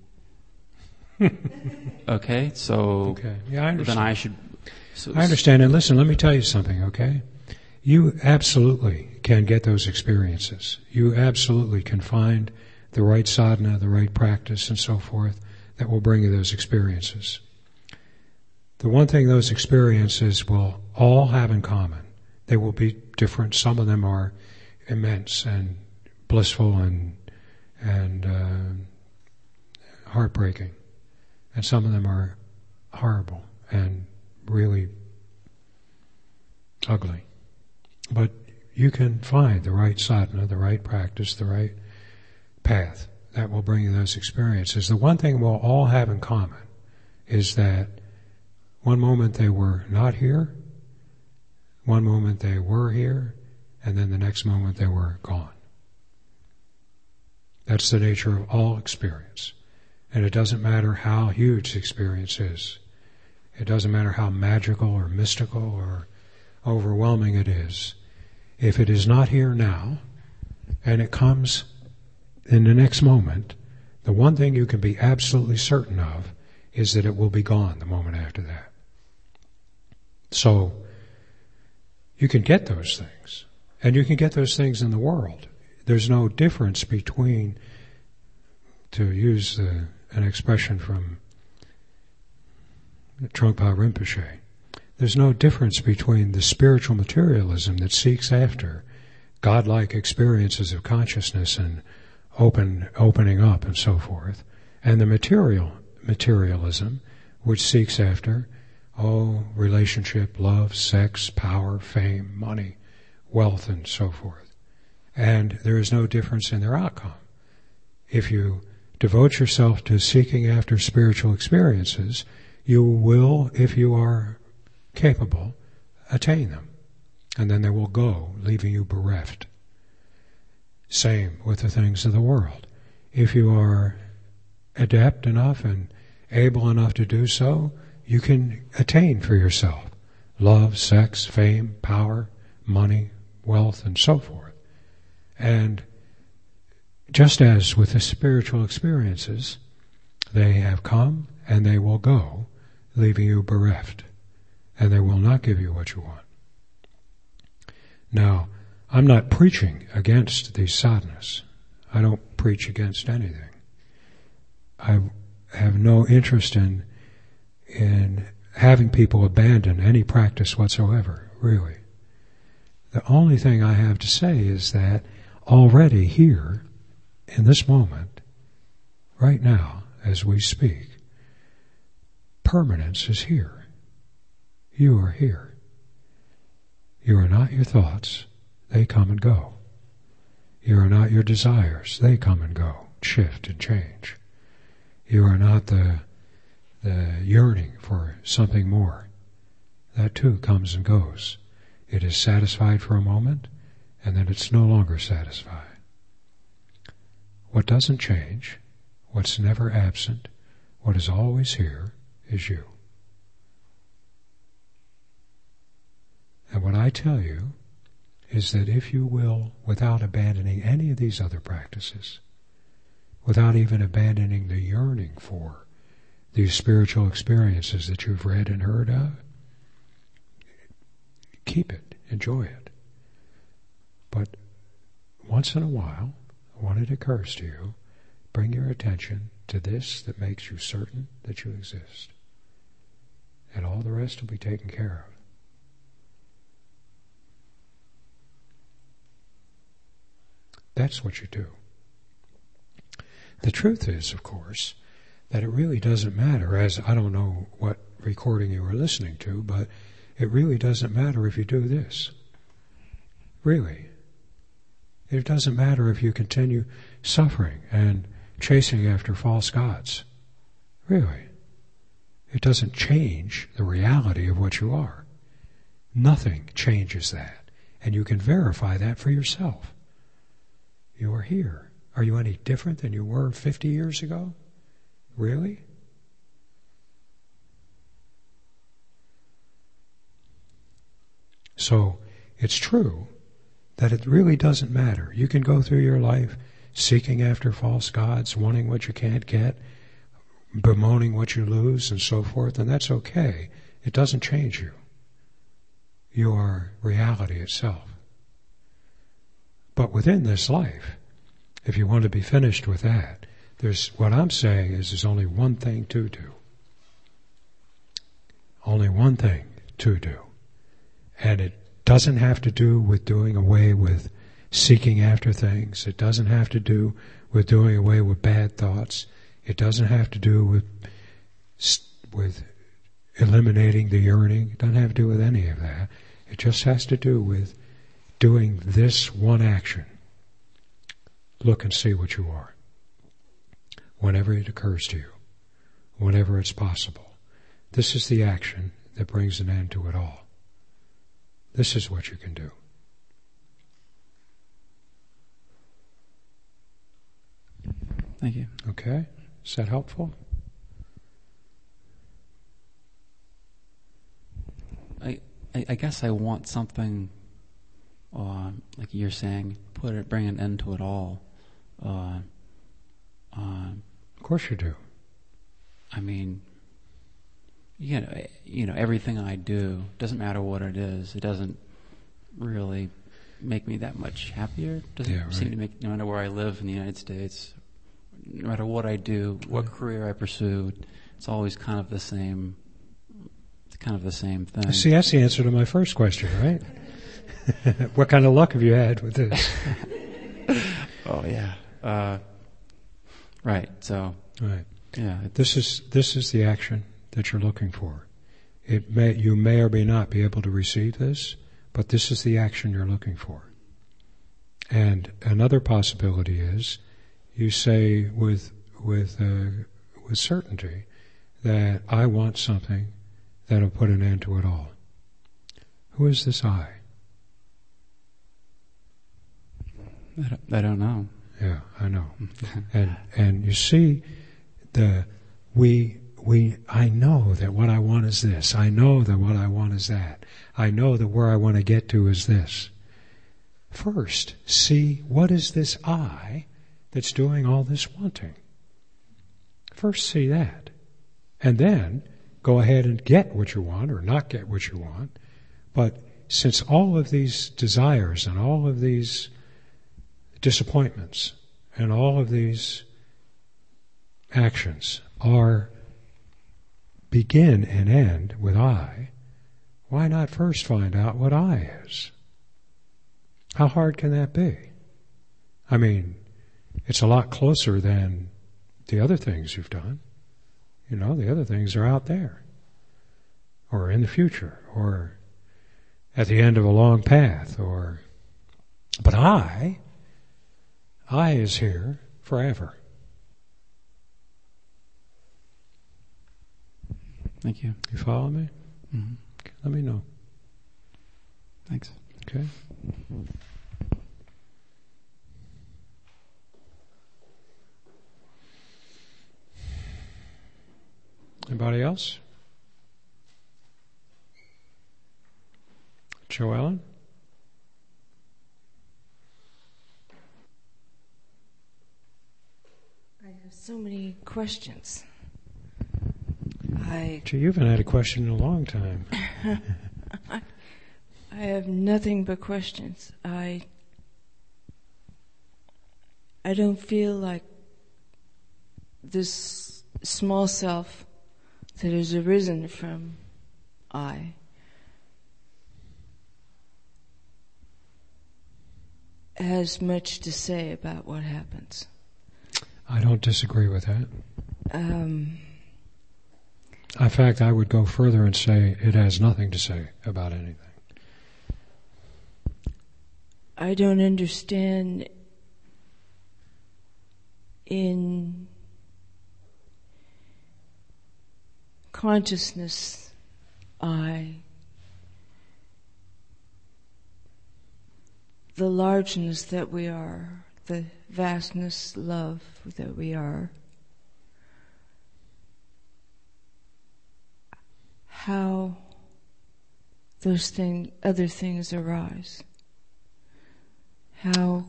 [SPEAKER 4] Okay, so
[SPEAKER 1] okay. Yeah, I understand.
[SPEAKER 4] then I should. So,
[SPEAKER 1] I understand. And listen, let me tell you something. Okay, you absolutely can get those experiences. You absolutely can find the right sadhana, the right practice, and so forth that will bring you those experiences. The one thing those experiences will all have in common, they will be different. Some of them are immense and blissful and and uh, heartbreaking, and some of them are horrible and really ugly. But you can find the right sadhana, the right practice, the right path that will bring you those experiences. The one thing we'll all have in common is that one moment they were not here, one moment they were here, and then the next moment they were gone. That's the nature of all experience. And it doesn't matter how huge the experience is. It doesn't matter how magical or mystical or overwhelming it is. If it is not here now, and it comes in the next moment, the one thing you can be absolutely certain of is that it will be gone the moment after that. So, you can get those things. And you can get those things in the world. There's no difference between, to use the, an expression from Trungpa Rinpoche, there's no difference between the spiritual materialism that seeks after godlike experiences of consciousness and open opening up and so forth, and the material materialism which seeks after, oh, relationship, love, sex, power, fame, money, wealth, and so forth. and there is no difference in their outcome. If you devote yourself to seeking after spiritual experiences, you will, if you are capable, attain them. And then they will go, leaving you bereft. Same with the things of the world. If you are adept enough and able enough to do so, you can attain for yourself love, sex, fame, power, money, wealth, and so forth. And just as with the spiritual experiences, they have come and they will go, leaving you bereft, and they will not give you what you want. Now, I'm not preaching against these sadhanas. I don't preach against anything. I have no interest in in having people abandon any practice whatsoever, really. The only thing I have to say is that already here, in this moment, right now, as we speak, permanence is here. You are here. You are not your thoughts. They come and go. You are not your desires. They come and go, shift and change. You are not the the yearning for something more. That too comes and goes. It is satisfied for a moment, and then it's no longer satisfied. What doesn't change, what's never absent, what is always here, is you. And what I tell you is that if you will, without abandoning any of these other practices, without even abandoning the yearning for these spiritual experiences that you've read and heard of, keep it, enjoy it. But once in a while, when it occurs to you, bring your attention to this that makes you certain that you exist. And all the rest will be taken care of. That's what you do. The truth is, of course, that it really doesn't matter, as I don't know what recording you were listening to, but it really doesn't matter if you do this. Really. It doesn't matter if you continue suffering and chasing after false gods. Really. It doesn't change the reality of what you are. Nothing changes that. And you can verify that for yourself. You are here. Are you any different than you were fifty years ago? Really? So, it's true that it really doesn't matter. You can go through your life seeking after false gods, wanting what you can't get, bemoaning what you lose, and so forth, and that's okay. It doesn't change you. You are reality itself. But within this life, if you want to be finished with that, there's what I'm saying is there's only one thing to do. Only one thing to do. And it doesn't have to do with doing away with seeking after things. It doesn't have to do with doing away with bad thoughts. It doesn't have to do with with eliminating the yearning. It doesn't have to do with any of that. It just has to do with doing this one action. Look and see what you are. Whenever it occurs to you. Whenever it's possible. This is the action that brings an end to it all. This is what you can do.
[SPEAKER 4] Thank you.
[SPEAKER 1] Okay? Is that helpful?
[SPEAKER 4] I I, I guess I want something, uh, like you're saying, put it, bring an end to it all. Uh, uh,
[SPEAKER 1] of course you do.
[SPEAKER 4] I mean, you know, you know, everything I do, doesn't matter what it is, it doesn't really make me that much happier. It doesn't
[SPEAKER 1] yeah, right.
[SPEAKER 4] seem to make, no matter where I live in the United States, no matter what I do, what career I pursue, it's always kind of the same, it's kind of the same thing.
[SPEAKER 1] See, that's the answer to my first question, right? What kind of luck have you had with this?
[SPEAKER 4] Oh, yeah. Uh, right, so.
[SPEAKER 1] Right.
[SPEAKER 4] Yeah.
[SPEAKER 1] This is, this is the action that you're looking for. It may, you may or may not be able to receive this, but this is the action you're looking for. And another possibility is you say with with uh, with certainty that I want something that'll put an end to it all. Who is this I?
[SPEAKER 4] I don't, I don't know.
[SPEAKER 1] Yeah, I know. and and you see, the we we I know that what I want is this. I know that what I want is that. I know that where I want to get to is this. First, see what is this I that's doing all this wanting. First, see that. And then go ahead and get what you want or not get what you want. But since all of these desires and all of these disappointments and all of these actions are begin and end with I, why not first find out what I is? How hard can that be? I mean, it's a lot closer than the other things you've done. You know, the other things are out there, or in the future, or at the end of a long path, or, but I, I is here forever.
[SPEAKER 4] Thank you.
[SPEAKER 1] You follow me?
[SPEAKER 4] Mm-hmm.
[SPEAKER 1] Okay, let me know.
[SPEAKER 4] Thanks.
[SPEAKER 1] Okay. Anybody else? Joellen?
[SPEAKER 5] I have so many questions. I
[SPEAKER 1] Gee, you haven't had a question in a long time.
[SPEAKER 5] I have nothing but questions. I I don't feel like this small self that has arisen from I has much to say about what happens.
[SPEAKER 1] I don't disagree with that.
[SPEAKER 5] Um,
[SPEAKER 1] In fact, I would go further and say it has nothing to say about anything.
[SPEAKER 5] I don't understand in consciousness, I, the largeness that we are, the vastness, love that we are, how those thing, other things arise. How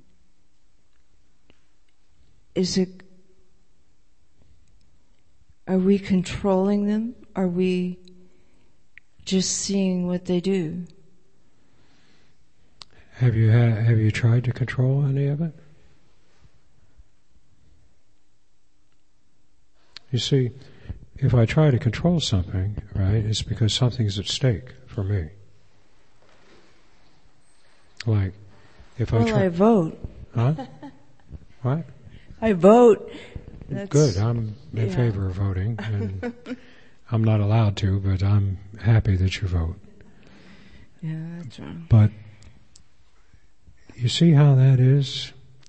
[SPEAKER 5] is it, are we controlling them? Are we just seeing what they do?
[SPEAKER 1] Have you ha- have you tried to control any of it? You see, if I try to control something, right, it's because something's at stake for me. Like, if
[SPEAKER 5] well,
[SPEAKER 1] I try...
[SPEAKER 5] I vote.
[SPEAKER 1] Huh? What?
[SPEAKER 5] I vote. That's,
[SPEAKER 1] Good, I'm in
[SPEAKER 5] yeah.
[SPEAKER 1] favor of voting, and I'm not allowed to, but I'm happy that you vote.
[SPEAKER 5] Yeah, that's wrong.
[SPEAKER 1] But you see how that is?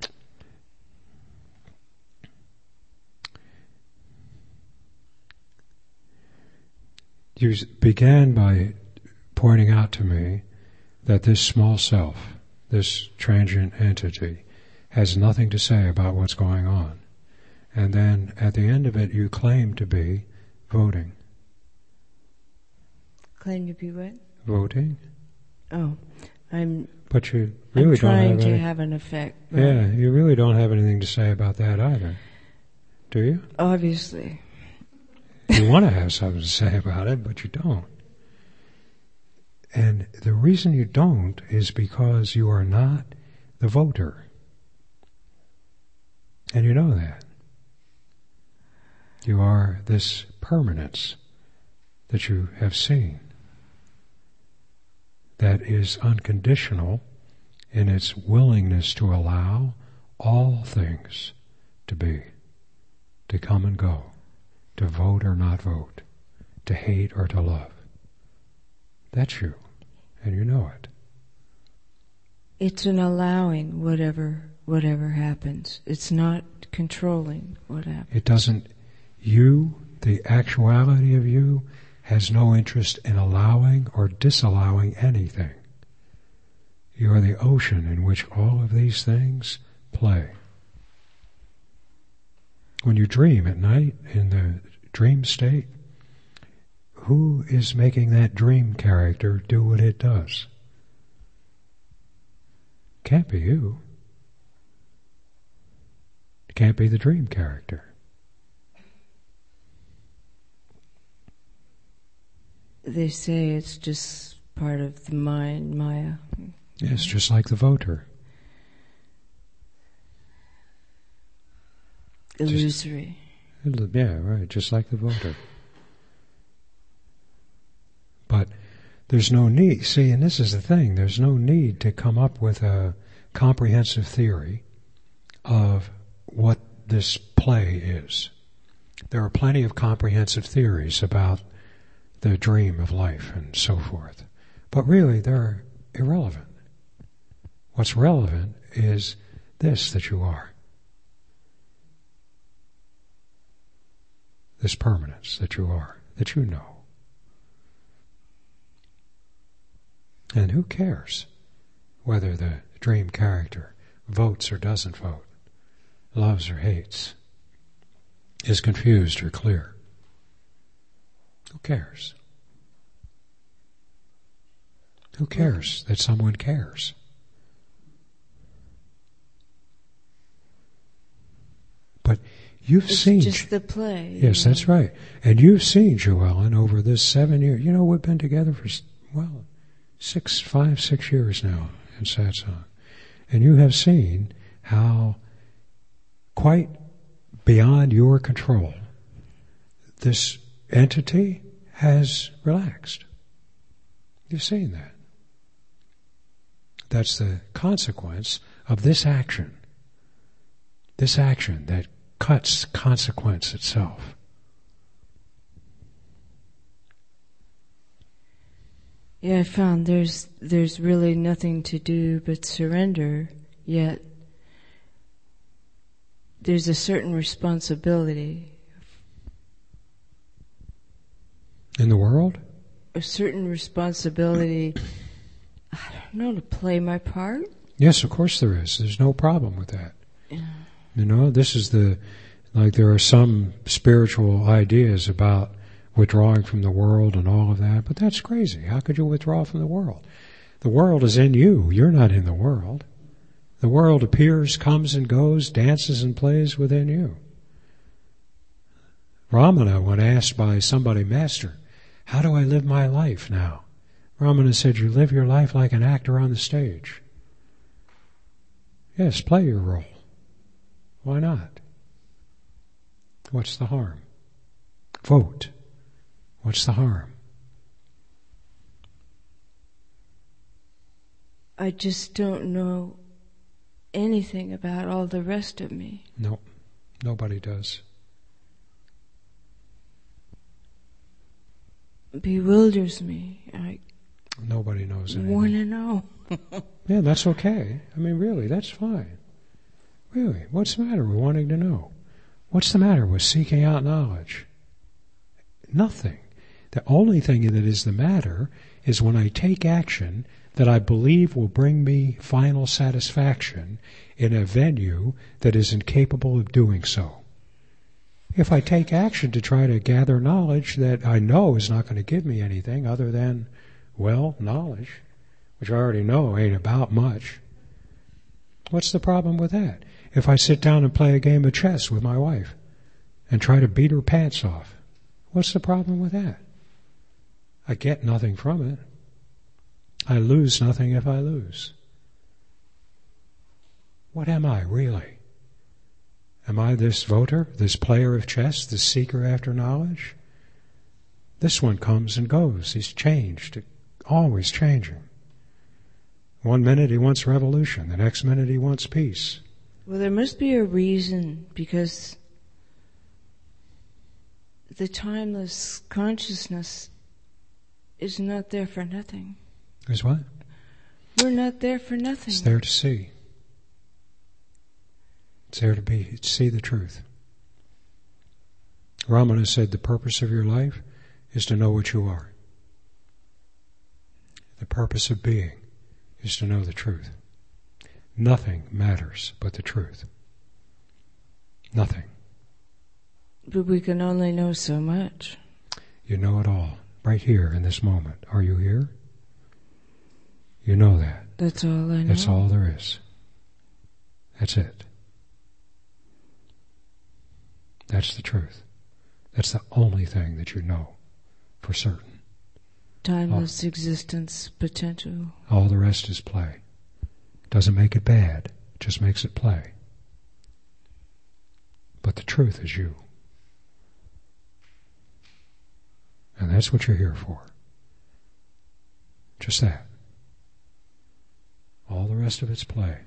[SPEAKER 1] You began by pointing out to me that this small self, this transient entity, has nothing to say about what's going on. And then at the end of it, you claim to be voting.
[SPEAKER 5] Claim to be what?
[SPEAKER 1] Voting?
[SPEAKER 5] Oh, I'm.
[SPEAKER 1] But you really
[SPEAKER 5] I'm trying
[SPEAKER 1] don't have
[SPEAKER 5] to
[SPEAKER 1] any,
[SPEAKER 5] have an effect. Right?
[SPEAKER 1] Yeah, you really don't have anything to say about that either, do you?
[SPEAKER 5] Obviously.
[SPEAKER 1] You want to have something to say about it, but you don't. And the reason you don't is because you are not the voter. And you know that. You are this permanence that you have seen that is unconditional in its willingness to allow all things to be, to come and go, to vote or not vote, to hate or to love. That's you, and you know it.
[SPEAKER 5] it's an allowing whatever whatever happens. It's not controlling what happens.
[SPEAKER 1] It doesn't, you, the actuality of you, has no interest in allowing or disallowing anything. You are the ocean in which all of these things play. When you dream at night, in the dream state, who is making that dream character do what it does? Can't be you. It can't be the dream character.
[SPEAKER 5] They say it's just part of the mind, Maya.
[SPEAKER 1] Yes, just like the voter.
[SPEAKER 5] Illusory.
[SPEAKER 1] Just, yeah, right, just like the voter. But there's no need, see, and this is the thing, there's no need to come up with a comprehensive theory of what this play is. There are plenty of comprehensive theories about the dream of life and so forth. But really, they're irrelevant. What's relevant is this that you are. This permanence that you are, that you know. And who cares whether the dream character votes or doesn't vote, loves or hates, is confused or clear? Who cares? Who cares that someone cares? But you've
[SPEAKER 5] it's
[SPEAKER 1] seen...
[SPEAKER 5] It's just the play.
[SPEAKER 1] Yes,
[SPEAKER 5] know?
[SPEAKER 1] That's right. And you've seen, Joellen, over this seven years, you know, we've been together for, well, six, five, six years now in satsang. And you have seen how quite beyond your control, this entity has relaxed. You've seen that. That's the consequence of this action. This action that cuts consequence itself.
[SPEAKER 5] Yeah, I found there's there's really nothing to do but surrender, yet there's a certain responsibility.
[SPEAKER 1] In the world?
[SPEAKER 5] A certain responsibility, I don't know, to play my part?
[SPEAKER 1] Yes, of course there is. There's no problem with that.
[SPEAKER 5] Yeah.
[SPEAKER 1] You know, this is the, like there are some spiritual ideas about withdrawing from the world and all of that, but that's crazy. How could you withdraw from the world? The world is in you. You're not in the world. The world appears, comes and goes, dances and plays within you. Ramana, when asked by somebody, Master, how do I live my life now? Ramana said, you live your life like an actor on the stage. Yes, play your role. Why not? What's the harm? Vote. What's the harm?
[SPEAKER 5] I just don't know anything about all the rest of me.
[SPEAKER 1] No, nobody does.
[SPEAKER 5] Bewilders me. I
[SPEAKER 1] Nobody knows anything.
[SPEAKER 5] want to know.
[SPEAKER 1] Yeah, that's okay. I mean, really, that's fine. Really, what's the matter with wanting to know? What's the matter with seeking out knowledge? Nothing. The only thing that is the matter is when I take action that I believe will bring me final satisfaction in a venue that is incapable of doing so. If I take action to try to gather knowledge that I know is not going to give me anything other than, well, knowledge, which I already know ain't about much, what's the problem with that? If I sit down and play a game of chess with my wife and try to beat her pants off, what's the problem with that? I get nothing from it. I lose nothing if I lose. What am I really? Am I this voter, this player of chess, this seeker after knowledge? This one comes and goes. He's changed, always changing. One minute he wants revolution, the next minute he wants peace.
[SPEAKER 5] Well, there must be a reason, because the timeless consciousness is not there for nothing.
[SPEAKER 1] Is what?
[SPEAKER 5] We're not there for nothing.
[SPEAKER 1] It's there to see. It's there to be, to see the truth. Ramana said the purpose of your life is to know what you are. The purpose of being is to know the truth. Nothing matters but the truth. Nothing.
[SPEAKER 5] But we can only know so much.
[SPEAKER 1] You know it all, right here in this moment. Are you here? You know that.
[SPEAKER 5] That's all I know.
[SPEAKER 1] That's all there is. That's it. That's the truth. That's the only thing that you know for certain.
[SPEAKER 5] Timeless all, existence potential.
[SPEAKER 1] All the rest is play. Doesn't make it bad. It just makes it play. But the truth is you. And that's what you're here for. Just that. All the rest of it's play.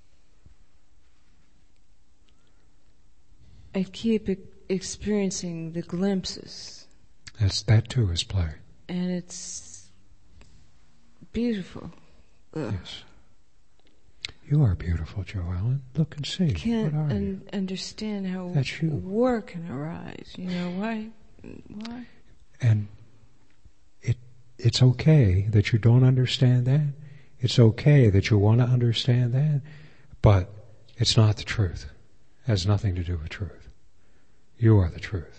[SPEAKER 5] I keep e- experiencing the glimpses.
[SPEAKER 1] That's, that too is play.
[SPEAKER 5] And it's beautiful. Ugh.
[SPEAKER 1] Yes. You are beautiful, Joellen. Look and see.
[SPEAKER 5] Can't
[SPEAKER 1] what are
[SPEAKER 5] un-
[SPEAKER 1] you?
[SPEAKER 5] understand how
[SPEAKER 1] That's you.
[SPEAKER 5] war can arise. You know, why? Why?
[SPEAKER 1] And it it's okay that you don't understand that. It's okay that you want to understand that. But it's not the truth. It has nothing to do with truth. You are the truth.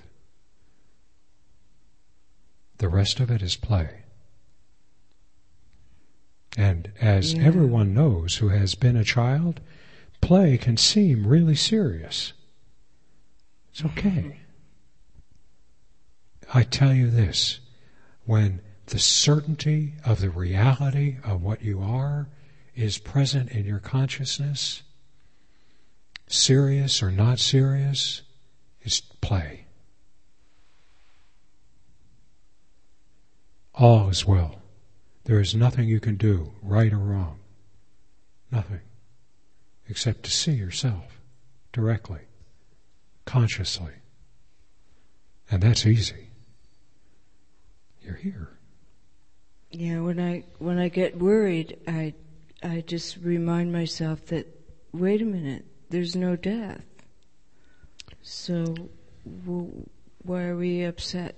[SPEAKER 1] The rest of it is play. And as
[SPEAKER 5] yeah.
[SPEAKER 1] everyone knows who has been a child, play can seem really serious. It's okay. I tell you this, when the certainty of the reality of what you are is present in your consciousness, serious or not serious, it's play. All is well. There is nothing you can do, right or wrong. Nothing. Except to see yourself directly, consciously. And that's easy. You're here.
[SPEAKER 5] Yeah, when I when I get worried, I I just remind myself that, wait a minute, there's no death. So w- why are we upset?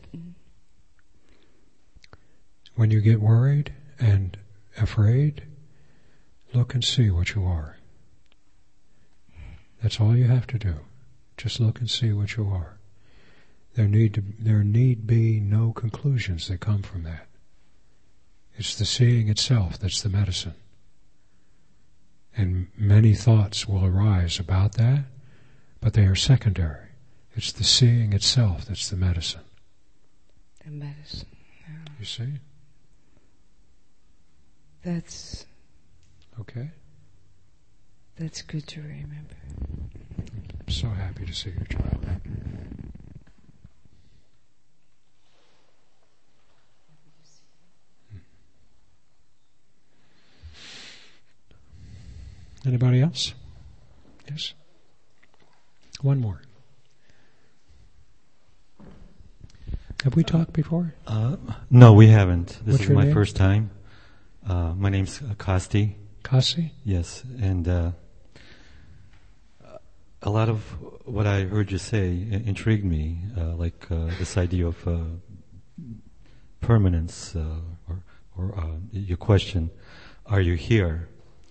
[SPEAKER 1] When you get worried and afraid, look and see what you are. That's all you have to do. Just look and see what you are. There need to, there need be no conclusions that come from that. It's the seeing itself that's the medicine. And many thoughts will arise about that, but they are secondary. It's the seeing itself that's the medicine.
[SPEAKER 5] The medicine. Yeah.
[SPEAKER 1] You see?
[SPEAKER 5] That's
[SPEAKER 1] okay.
[SPEAKER 5] That's good to remember.
[SPEAKER 1] I'm so happy to see you, child. Anybody else? Yes? One more. Have we talked before?
[SPEAKER 6] Uh, no, we haven't. This
[SPEAKER 1] What's
[SPEAKER 6] is
[SPEAKER 1] your
[SPEAKER 6] my
[SPEAKER 1] name?
[SPEAKER 6] first time. Uh, my name's uh, Kasti.
[SPEAKER 1] Kasi?
[SPEAKER 6] Yes, and uh, a lot of what I heard you say I- intrigued me, uh, like uh, this idea of uh, permanence, uh, or, or uh, your question, are you here?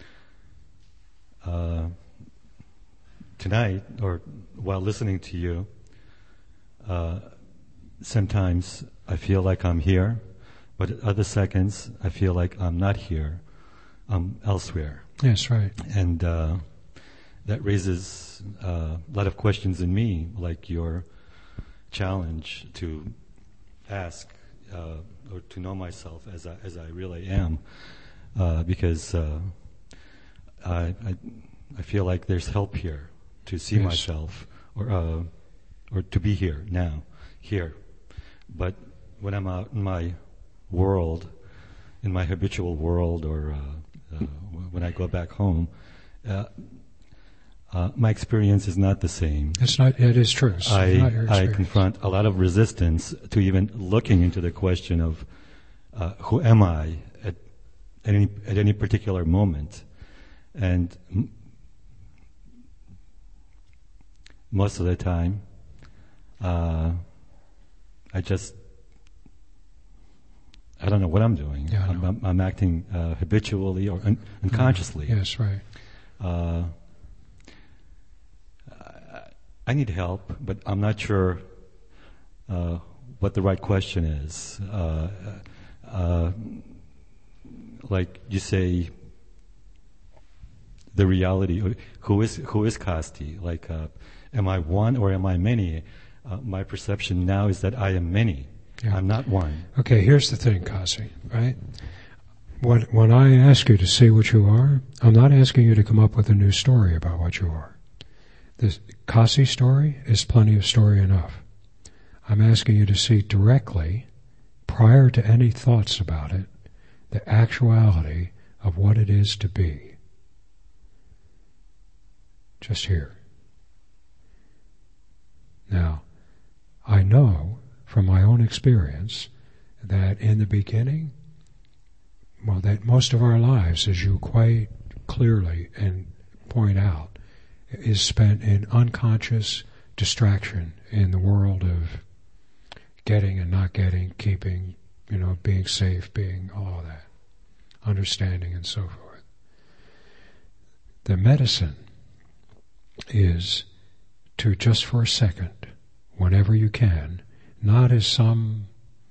[SPEAKER 6] Uh, tonight, or while listening to you, uh, sometimes I feel like I'm here, but at other seconds I feel like I'm not here, I'm elsewhere.
[SPEAKER 1] Yes, right.
[SPEAKER 6] And uh, that raises uh, a lot of questions in me, like your challenge to ask uh, or to know myself as I, as I really am, uh, because uh, I, I I feel like there's help here to see
[SPEAKER 1] Yes.
[SPEAKER 6] myself, or uh, or to be here now, here. But when I'm out in my world, in my habitual world, or uh, uh, when I go back home, uh, uh, my experience is not the same.
[SPEAKER 1] It's not. It is true. It's
[SPEAKER 6] I
[SPEAKER 1] not your
[SPEAKER 6] I
[SPEAKER 1] experience.
[SPEAKER 6] confront a lot of resistance to even looking into the question of uh, who am I at at any at any particular moment, and m- most of the time, uh, I just I don't know what I'm doing.
[SPEAKER 1] Yeah, I
[SPEAKER 6] I'm,
[SPEAKER 1] know.
[SPEAKER 6] I'm, I'm acting uh, habitually or un- unconsciously.
[SPEAKER 1] Yes, right.
[SPEAKER 6] Uh, I- I need help, but I'm not sure uh, what the right question is. Uh, uh, like you say, the reality. Who is who is Kasti? Like, uh, am I one or am I many? Uh, my perception now is that I am many.
[SPEAKER 1] Yeah.
[SPEAKER 6] I'm not one.
[SPEAKER 1] Okay, here's the thing, Kasi, right? When, when I ask you to see what you are, I'm not asking you to come up with a new story about what you are. The Kasi story is plenty of story enough. I'm asking you to see directly, prior to any thoughts about it, the actuality of what it is to be. Just here. Now, I know from my own experience that in the beginning, well, that most of our lives, as you quite clearly and point out, is spent in unconscious distraction in the world of getting and not getting, keeping, you know, being safe, being all of that, understanding and so forth. The medicine is to just for a second, whenever you can, not as some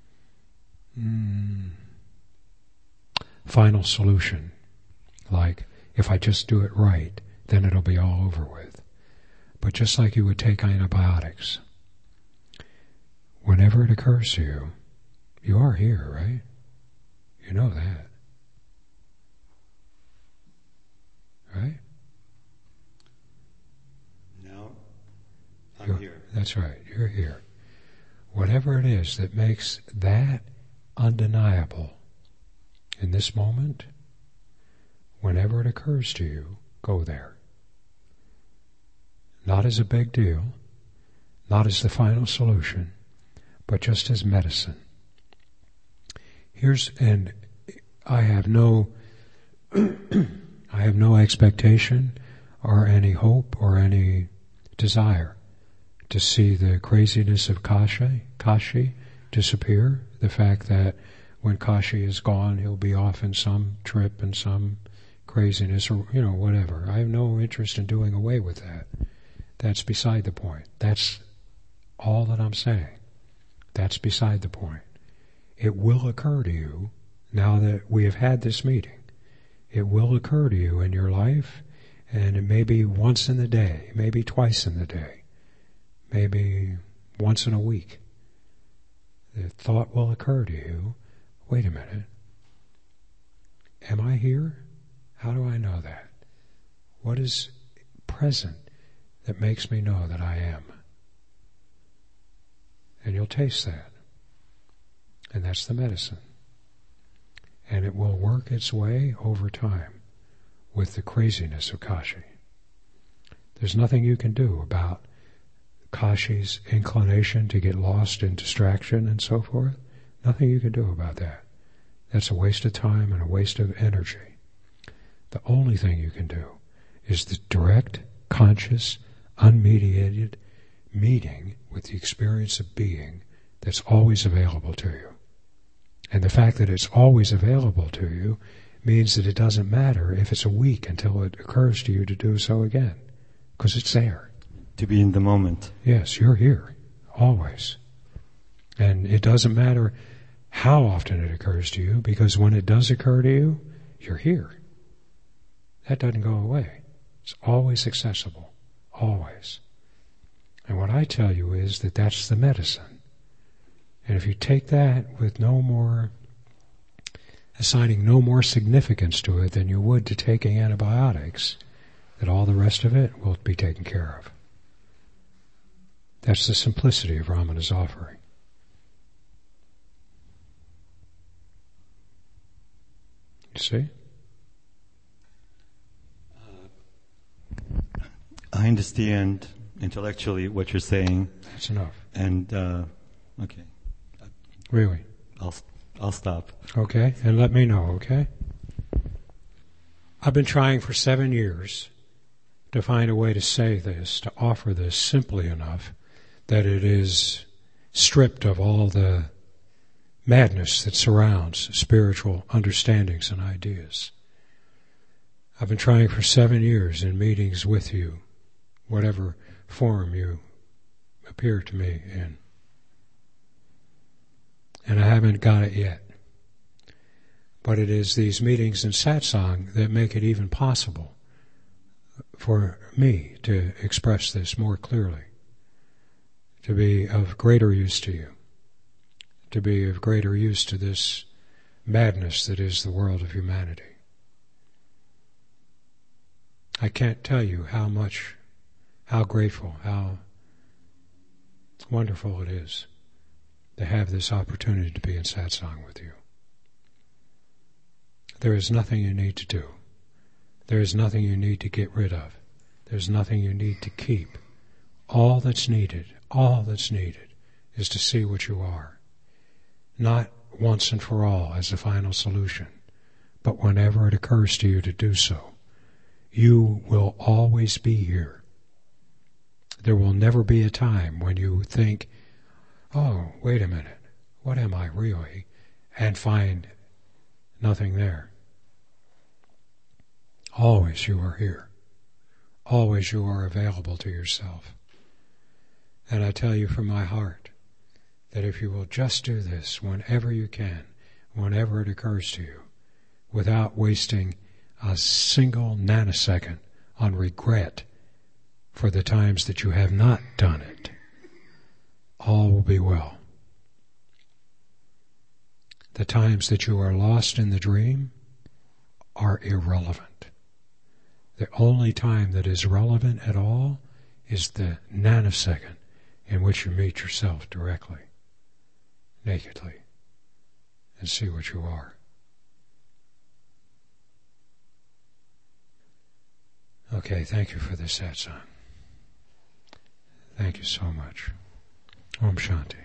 [SPEAKER 1] mm, final solution, like if I just do it right, then it'll be all over with. But just like you would take antibiotics, whenever it occurs to you, you are here, right? You know that. Right?
[SPEAKER 6] No, I'm
[SPEAKER 1] You're,
[SPEAKER 6] here.
[SPEAKER 1] That's right, you're here. Whatever it is that makes that undeniable in this moment, whenever it occurs to you, go there. Not as a big deal, not as the final solution, but just as medicine. Here's, and I have no, I have no expectation or any hope or any desire to see the craziness of Kashi, Kashi disappear. The fact that when Kashi is gone, he'll be off in some trip and some craziness or, you know, whatever. I have no interest in doing away with that. That's beside the point. That's all that I'm saying. That's beside the point. It will occur to you, now that we have had this meeting, it will occur to you in your life, and it may be once in the day, maybe twice in the day, maybe once in a week. The thought will occur to you, wait a minute, am I here? How do I know that? What is present that makes me know that I am? And you'll taste that. And that's the medicine. And it will work its way over time with the craziness of Kashi. There's nothing you can do about Kashi's inclination to get lost in distraction and so forth. Nothing you can do about that. That's a waste of time and a waste of energy. The only thing you can do is the direct, conscious, unmediated meeting with the experience of being that's always available to you. And the fact that it's always available to you means that it doesn't matter if it's a week until it occurs to you to do so again, because it's there.
[SPEAKER 6] To be in the moment.
[SPEAKER 1] Yes, you're here, always. And it doesn't matter how often it occurs to you, because when it does occur to you, you're here. That doesn't go away. It's always accessible, always. And what I tell you is that that's the medicine. And if you take that with no more, assigning no more significance to it than you would to taking antibiotics, that all the rest of it will be taken care of. That's the simplicity of Ramana's offering. You see?
[SPEAKER 6] I understand intellectually what you're saying.
[SPEAKER 1] That's enough.
[SPEAKER 6] And, uh, okay.
[SPEAKER 1] Really?
[SPEAKER 6] I'll, I'll stop.
[SPEAKER 1] Okay, and let me know, okay? I've been trying for seven years to find a way to say this, to offer this simply enough that it is stripped of all the madness that surrounds spiritual understandings and ideas. I've been trying for seven years in meetings with you, whatever form you appear to me in. And I haven't got it yet. But it is these meetings in satsang that make it even possible for me to express this more clearly, to be of greater use to you, to be of greater use to this madness that is the world of humanity. I can't tell you how much, how grateful, how wonderful it is to have this opportunity to be in satsang with you. There is nothing you need to do. There is nothing you need to get rid of. There's nothing you need to keep. All that's needed, all that's needed is to see what you are. Not once and for all as a final solution, but whenever it occurs to you to do so. You will always be here. There will never be a time when you think, oh, wait a minute, what am I really? And find nothing there. Always you are here. Always you are available to yourself. And I tell you from my heart that if you will just do this whenever you can, whenever it occurs to you, without wasting a single nanosecond on regret for the times that you have not done it, all will be well. The times that you are lost in the dream are irrelevant. The only time that is relevant at all is the nanosecond in which you meet yourself directly, nakedly, and see what you are. Okay, thank you for this satsang. Thank you so much. Om Shanti.